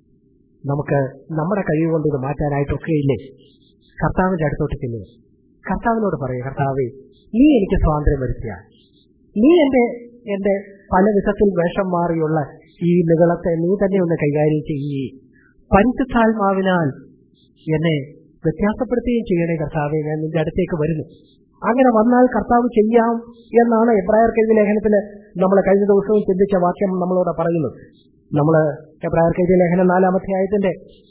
നമുക്ക് നമ്മുടെ കഴിവ് കൊണ്ട് ഇത് മാറ്റാനായിട്ടൊക്കെയില്ലേ? കർത്താവിന്റെ അടുത്തോട്ട് ചെല്ലുക, കർത്താവിനോട് പറയുക, കർത്താവേ, നീ എനിക്ക് സ്വാതന്ത്ര്യം വരുത്തിയാൽ, നീ എന്റെ എന്റെ പല വിധത്തിൽ വേഷം മാറിയുള്ള ഈ നിഗളത്തെ നീ തന്നെ ഒന്ന് കൈകാര്യം ചെയ്യുകയും പരിശുദ്ധാത്മാവിനാൽ എന്നെ വ്യത്യാസപ്പെടുത്തുകയും ചെയ്യണേ കർത്താവേ, ഞാൻ നിന്റെ അടുത്തേക്ക് വരുന്നു. അങ്ങനെ വന്നാൽ കർത്താവ് ചെയ്യാം എന്നാണ് എബ്രായർക്ക് എഴുതിയ ലേഖനത്തിൽ നമ്മൾ കഴിഞ്ഞ ദിവസവും ചിന്തിച്ച വാക്യം നമ്മളോട് പറയുന്നത്. നമ്മൾ എബ്രായർക്ക് എഴുതിയ ലേഖനം നാലാമത്തെ ആയതിന്റെ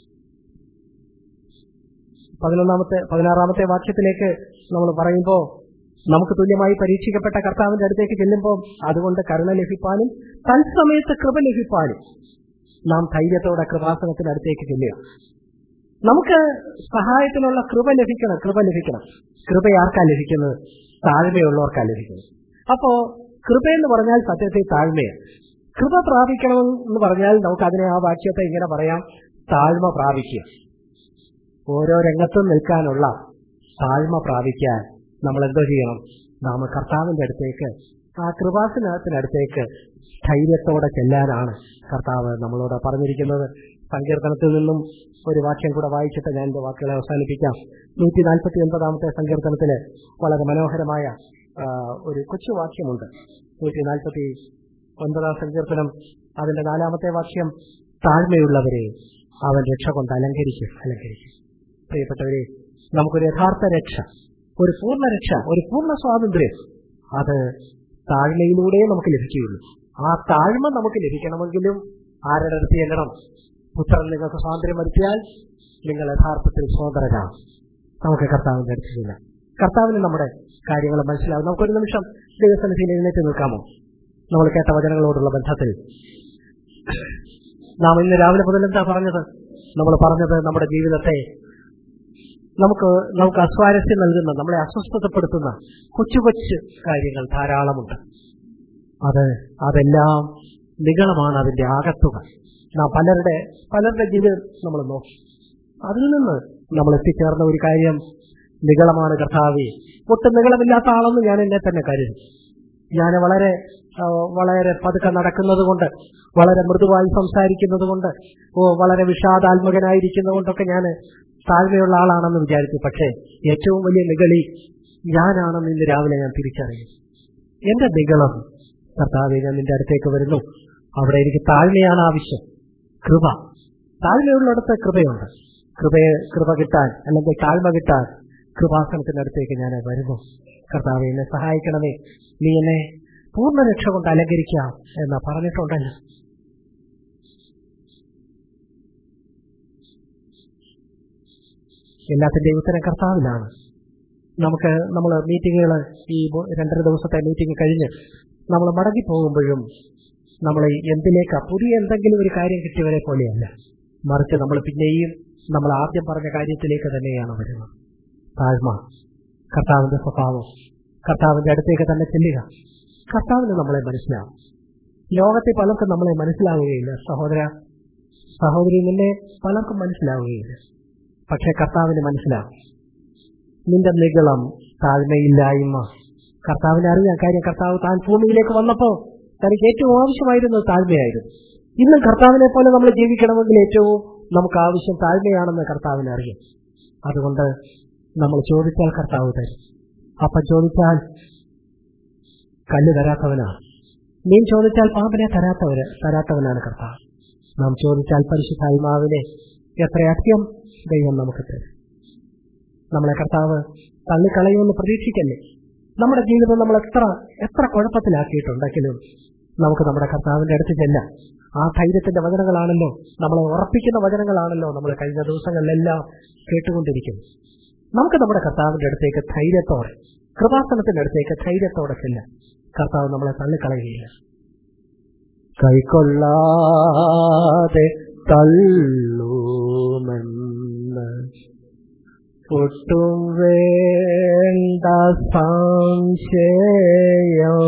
പതിനൊന്നാമത്തെ പതിനാറാമത്തെ വാക്യത്തിലേക്ക് നമ്മൾ പറയുമ്പോൾ, നമുക്ക് തുല്യമായി പരീക്ഷിക്കപ്പെട്ട കർത്താവിന്റെ അടുത്തേക്ക് ചെല്ലുമ്പോൾ അതുകൊണ്ട് കരുണ ലഭിപ്പാനും തത്സമയത്ത് കൃപ ലഭിപ്പാനും നാം ധൈര്യത്തോടെ കൃപാസനത്തിനടുത്തേക്ക് ചെല്ലുക. നമുക്ക് സഹായത്തിനുള്ള കൃപ ലഭിക്കണം കൃപ ലഭിക്കണം കൃപ ആർക്കാ ലഭിക്കുന്നത്? താഴ്മയുള്ളവർക്കാ ലഭിക്കുന്നത്. അപ്പോ കൃപയെന്ന് പറഞ്ഞാൽ സത്യത്തിൽ താഴ്മയാണ്. കൃപ പ്രാപിക്കണമെന്ന് പറഞ്ഞാൽ നമുക്ക് അതിനെ ആ വാക്യത്തെ ഇങ്ങനെ പറയാം, താഴ്മ പ്രാപിക്കുക. ഓരോ രംഗത്തും നിൽക്കാനുള്ള താഴ്മ പ്രാപിക്കാൻ നമ്മൾ എന്തോ ചെയ്യണം? നാം കർത്താവിന്റെ അടുത്തേക്ക്, ആ കൃപാസനത്തിനടുത്തേക്ക് ധൈര്യത്തോടെ ചെല്ലാനാണ് കർത്താവ് നമ്മളോട് പറഞ്ഞിരിക്കുന്നത്. സങ്കീർത്തനത്തിൽ നിന്നും ഒരു വാക്യം കൂടെ വായിച്ചിട്ട് ഞാൻ എന്റെ വാക്കുകളെ അവസാനിപ്പിക്കാം. നൂറ്റി നാൽപ്പത്തി ഒൻപതാമത്തെ സങ്കീർത്തനത്തില് വളരെ മനോഹരമായ ഒരു കൊച്ചു വാക്യമുണ്ട്. നൂറ്റി നാൽപ്പത്തി ഒൻപതാം സങ്കീർത്തനം അതിന്റെ നാലാമത്തെ വാക്യം, താഴ്മയുള്ളവരെ അവൻ രക്ഷ കൊണ്ട് അലങ്കരിക്കും അലങ്കരിക്കും. പ്രിയപ്പെട്ടവരെ, നമുക്കൊരു യഥാർത്ഥ രക്ഷ, ഒരു പൂർണ്ണ രക്ഷ, ഒരു പൂർണ്ണ സ്വാതന്ത്ര്യം അത് താഴ്മയിലൂടെ നമുക്ക് ലഭിക്കുകയുള്ളൂ. ആ താഴ്മ നമുക്ക് ലഭിക്കണമെങ്കിലും ആരുടെ അടുത്ത് ചെല്ലണം? പുത്രൻ നിങ്ങൾക്ക് സ്വാതന്ത്ര്യം വരുത്തിയാൽ നിങ്ങൾ യഥാർത്ഥത്തിൽ സ്വതന്ത്രരാണ്. നമുക്ക് കർത്താവിന്റെ അടുത്ത് ചെല്ലാം. കർത്താവിന് നമ്മുടെ കാര്യങ്ങൾ മനസ്സിലാവും. നമുക്കൊരു നിമിഷം ദൈവസന്നിധിയിൽ എഴുന്നേറ്റ് നിൽക്കാമോ? നമ്മൾ കേട്ട വചനങ്ങളോടുള്ള ബന്ധത്തിൽ നാം ഇന്ന് രാവിലെ മുതൽ എന്താ പറഞ്ഞത്? നമ്മൾ പറഞ്ഞത് നമ്മുടെ ജീവിതത്തെ നമുക്ക് നമുക്ക് അസ്വാരസ്യം നൽകുന്ന, നമ്മളെ അസ്വസ്ഥതപ്പെടുത്തുന്ന കൊച്ചു കൊച്ചു കാര്യങ്ങൾ ധാരാളമുണ്ട്. അത് അതെല്ലാം നിഗളമാണ്, അതിന്റെ ആകത്തുക. നാം പലരുടെ പലരുടെ ജീവിതം നമ്മൾ നോക്കി, അതിൽ നിന്ന് നമ്മൾ എത്തിച്ചേർന്ന ഒരു കാര്യം നിഗളമാണ്. കർത്താവേ, ഒട്ടും നിഗളമില്ലാത്ത ആളെന്ന് ഞാൻ എന്നെ തന്നെ കരുതി. ഞാൻ വളരെ വളരെ പതുക്കെ നടക്കുന്നത് കൊണ്ട്, വളരെ മൃദുവായി സംസാരിക്കുന്നത് കൊണ്ട്, ഓ വളരെ വിഷാദാത്മകനായിരിക്കുന്നത് കൊണ്ടൊക്കെ ഞാൻ താഴ്മയുള്ള ആളാണെന്ന് വിചാരിച്ചു. പക്ഷേ ഏറ്റവും വലിയ നിഗളി ഞാനാണെന്ന് ഇന്ന് രാവിലെ ഞാൻ തിരിച്ചറിയും. എന്റെ നിഗളം, കർത്താവേ, ഞാൻ നിന്റെ അടുത്തേക്ക് വരുന്നു. അവിടെ എനിക്ക് താഴ്മയാണ് ആവശ്യം. കൃപ, താഴ്മയുള്ളിടത്ത് കൃപയുണ്ട്. കൃപയെ കൃപ കിട്ടാൻ, അല്ലെങ്കിൽ താഴ്മ കിട്ടാൻ കൃപാസനത്തിനടുത്തേക്ക് ഞാൻ വരുന്നു. കർത്താവേ, എന്നെ സഹായിക്കണമേ, നീ എന്നെ പൂർണ്ണ രക്ഷ കൊണ്ട് അലങ്കരിക്കാം എന്ന് പറഞ്ഞിട്ടുണ്ടല്ലോ. എല്ലാത്തിന്റെയും ഉത്തരം കർത്താവിലാണ്. നമുക്ക് നമ്മൾ മീറ്റിങ്ങുകൾ, ഈ രണ്ടര ദിവസത്തെ മീറ്റിംഗ് കഴിഞ്ഞ് നമ്മൾ മടങ്ങി പോകുമ്പോഴും നമ്മൾ എന്തിലേക്കാ, പുതിയ എന്തെങ്കിലും ഒരു കാര്യം കിട്ടിയവരെ പോലെയല്ല, മറിച്ച് നമ്മൾ പിന്നെയും നമ്മൾ ആദ്യം പറഞ്ഞ കാര്യത്തിലേക്ക് തന്നെയാണ് വരുന്നത്. താഴ്മ, കർത്താവിന്റെ സ്വഭാവം, കർത്താവിന്റെ അടുത്തേക്ക് തന്നെ ചെല്ലുക. കർത്താവിന് നമ്മളെ മനസ്സിലാവും. ലോകത്തെ പലർക്കും നമ്മളെ മനസ്സിലാവുകയില്ല. സഹോദര സഹോദരി, നിന്നെ പലർക്കും മനസ്സിലാവുകയില്ല. പക്ഷെ കർത്താവിന് മനസ്സിലാവും. നിന്റെ നിഗളം, താഴ്മയില്ലായ്മ കർത്താവിനെ അറിയാം. കാര്യം കർത്താവ് താൻ ഭൂമിയിലേക്ക് വന്നപ്പോൾ തനിക്ക് ഏറ്റവും ആവശ്യമായിരുന്നത് താഴ്മയായിരുന്നു. ഇന്നും കർത്താവിനെ പോലെ നമ്മൾ ജീവിക്കണമെങ്കിൽ ഏറ്റവും നമുക്ക് ആവശ്യം താഴ്മയാണെന്ന് കർത്താവിനെ അറിയാം. അതുകൊണ്ട് നമ്മൾ ചോദിച്ചാൽ കർത്താവ് തരും. അപ്പം ചോദിച്ചാൽ കല്ല് തരാത്തവനാണ്. മീൻ ചോദിച്ചാൽ പാമ്പിനെ തരാത്തവര് തരാത്തവനാണ് കർത്താവ്. നാം ചോദിച്ചാൽ പരിശുദ്ധാത്മാവിനെ എത്രയധികം ദൈവം നമുക്ക് തരും. നമ്മളെ കർത്താവ് തള്ളിക്കളയുമെന്ന് പ്രതീക്ഷിക്കല്ലേ. നമ്മുടെ ജീവിതം നമ്മൾ എത്ര എത്ര കുഴപ്പത്തിലാക്കിയിട്ടുണ്ടെങ്കിലും നമുക്ക് നമ്മുടെ കർത്താവിന്റെ അടുത്ത് ചെല്ലാം. ആ ധൈര്യത്തിന്റെ വചനങ്ങളാണല്ലോ, നമ്മളെ ഉറപ്പിക്കുന്ന വചനങ്ങളാണല്ലോ നമ്മൾ കഴിഞ്ഞ ദിവസങ്ങളിലെല്ലാം കേട്ടുകൊണ്ടിരിക്കുന്നു. നമുക്ക് നമ്മുടെ കർത്താവിന്റെ അടുത്തേക്ക് ധൈര്യത്തോടെ, കൃപാസനത്തിന്റെ അടുത്തേക്ക് ധൈര്യത്തോടെ ചെല്ലാം. കർത്താവ് നമ്മളെ തള്ളിക്കളയുകയില്ല. കൈക്കൊള്ളാതെ തള്ളുമെന്ന് ഒട്ടും വേണ്ട സംശയം,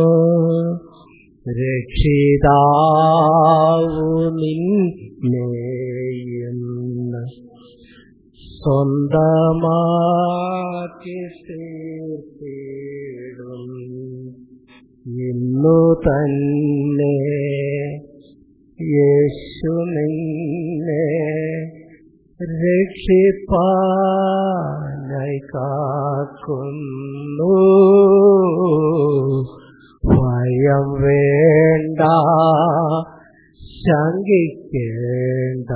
രക്ഷിതാവു നിന്നെയെന്ന് സ്വന്തമാക്കി തീർത്തിടും. ഇന്നു തന്നെ യേശു നിന്നെ രക്ഷിപ്പാനായി കാക്കുന്നു. ഭയം വേണ്ട, ശങ്കിക്കേണ്ട,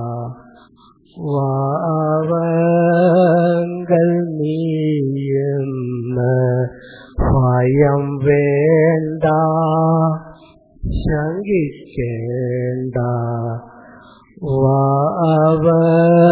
വാവങ്കൽ നീയെന്ന്. ഭയം വേണ്ട, ശങ്കിക്കേണ്ട, വാവ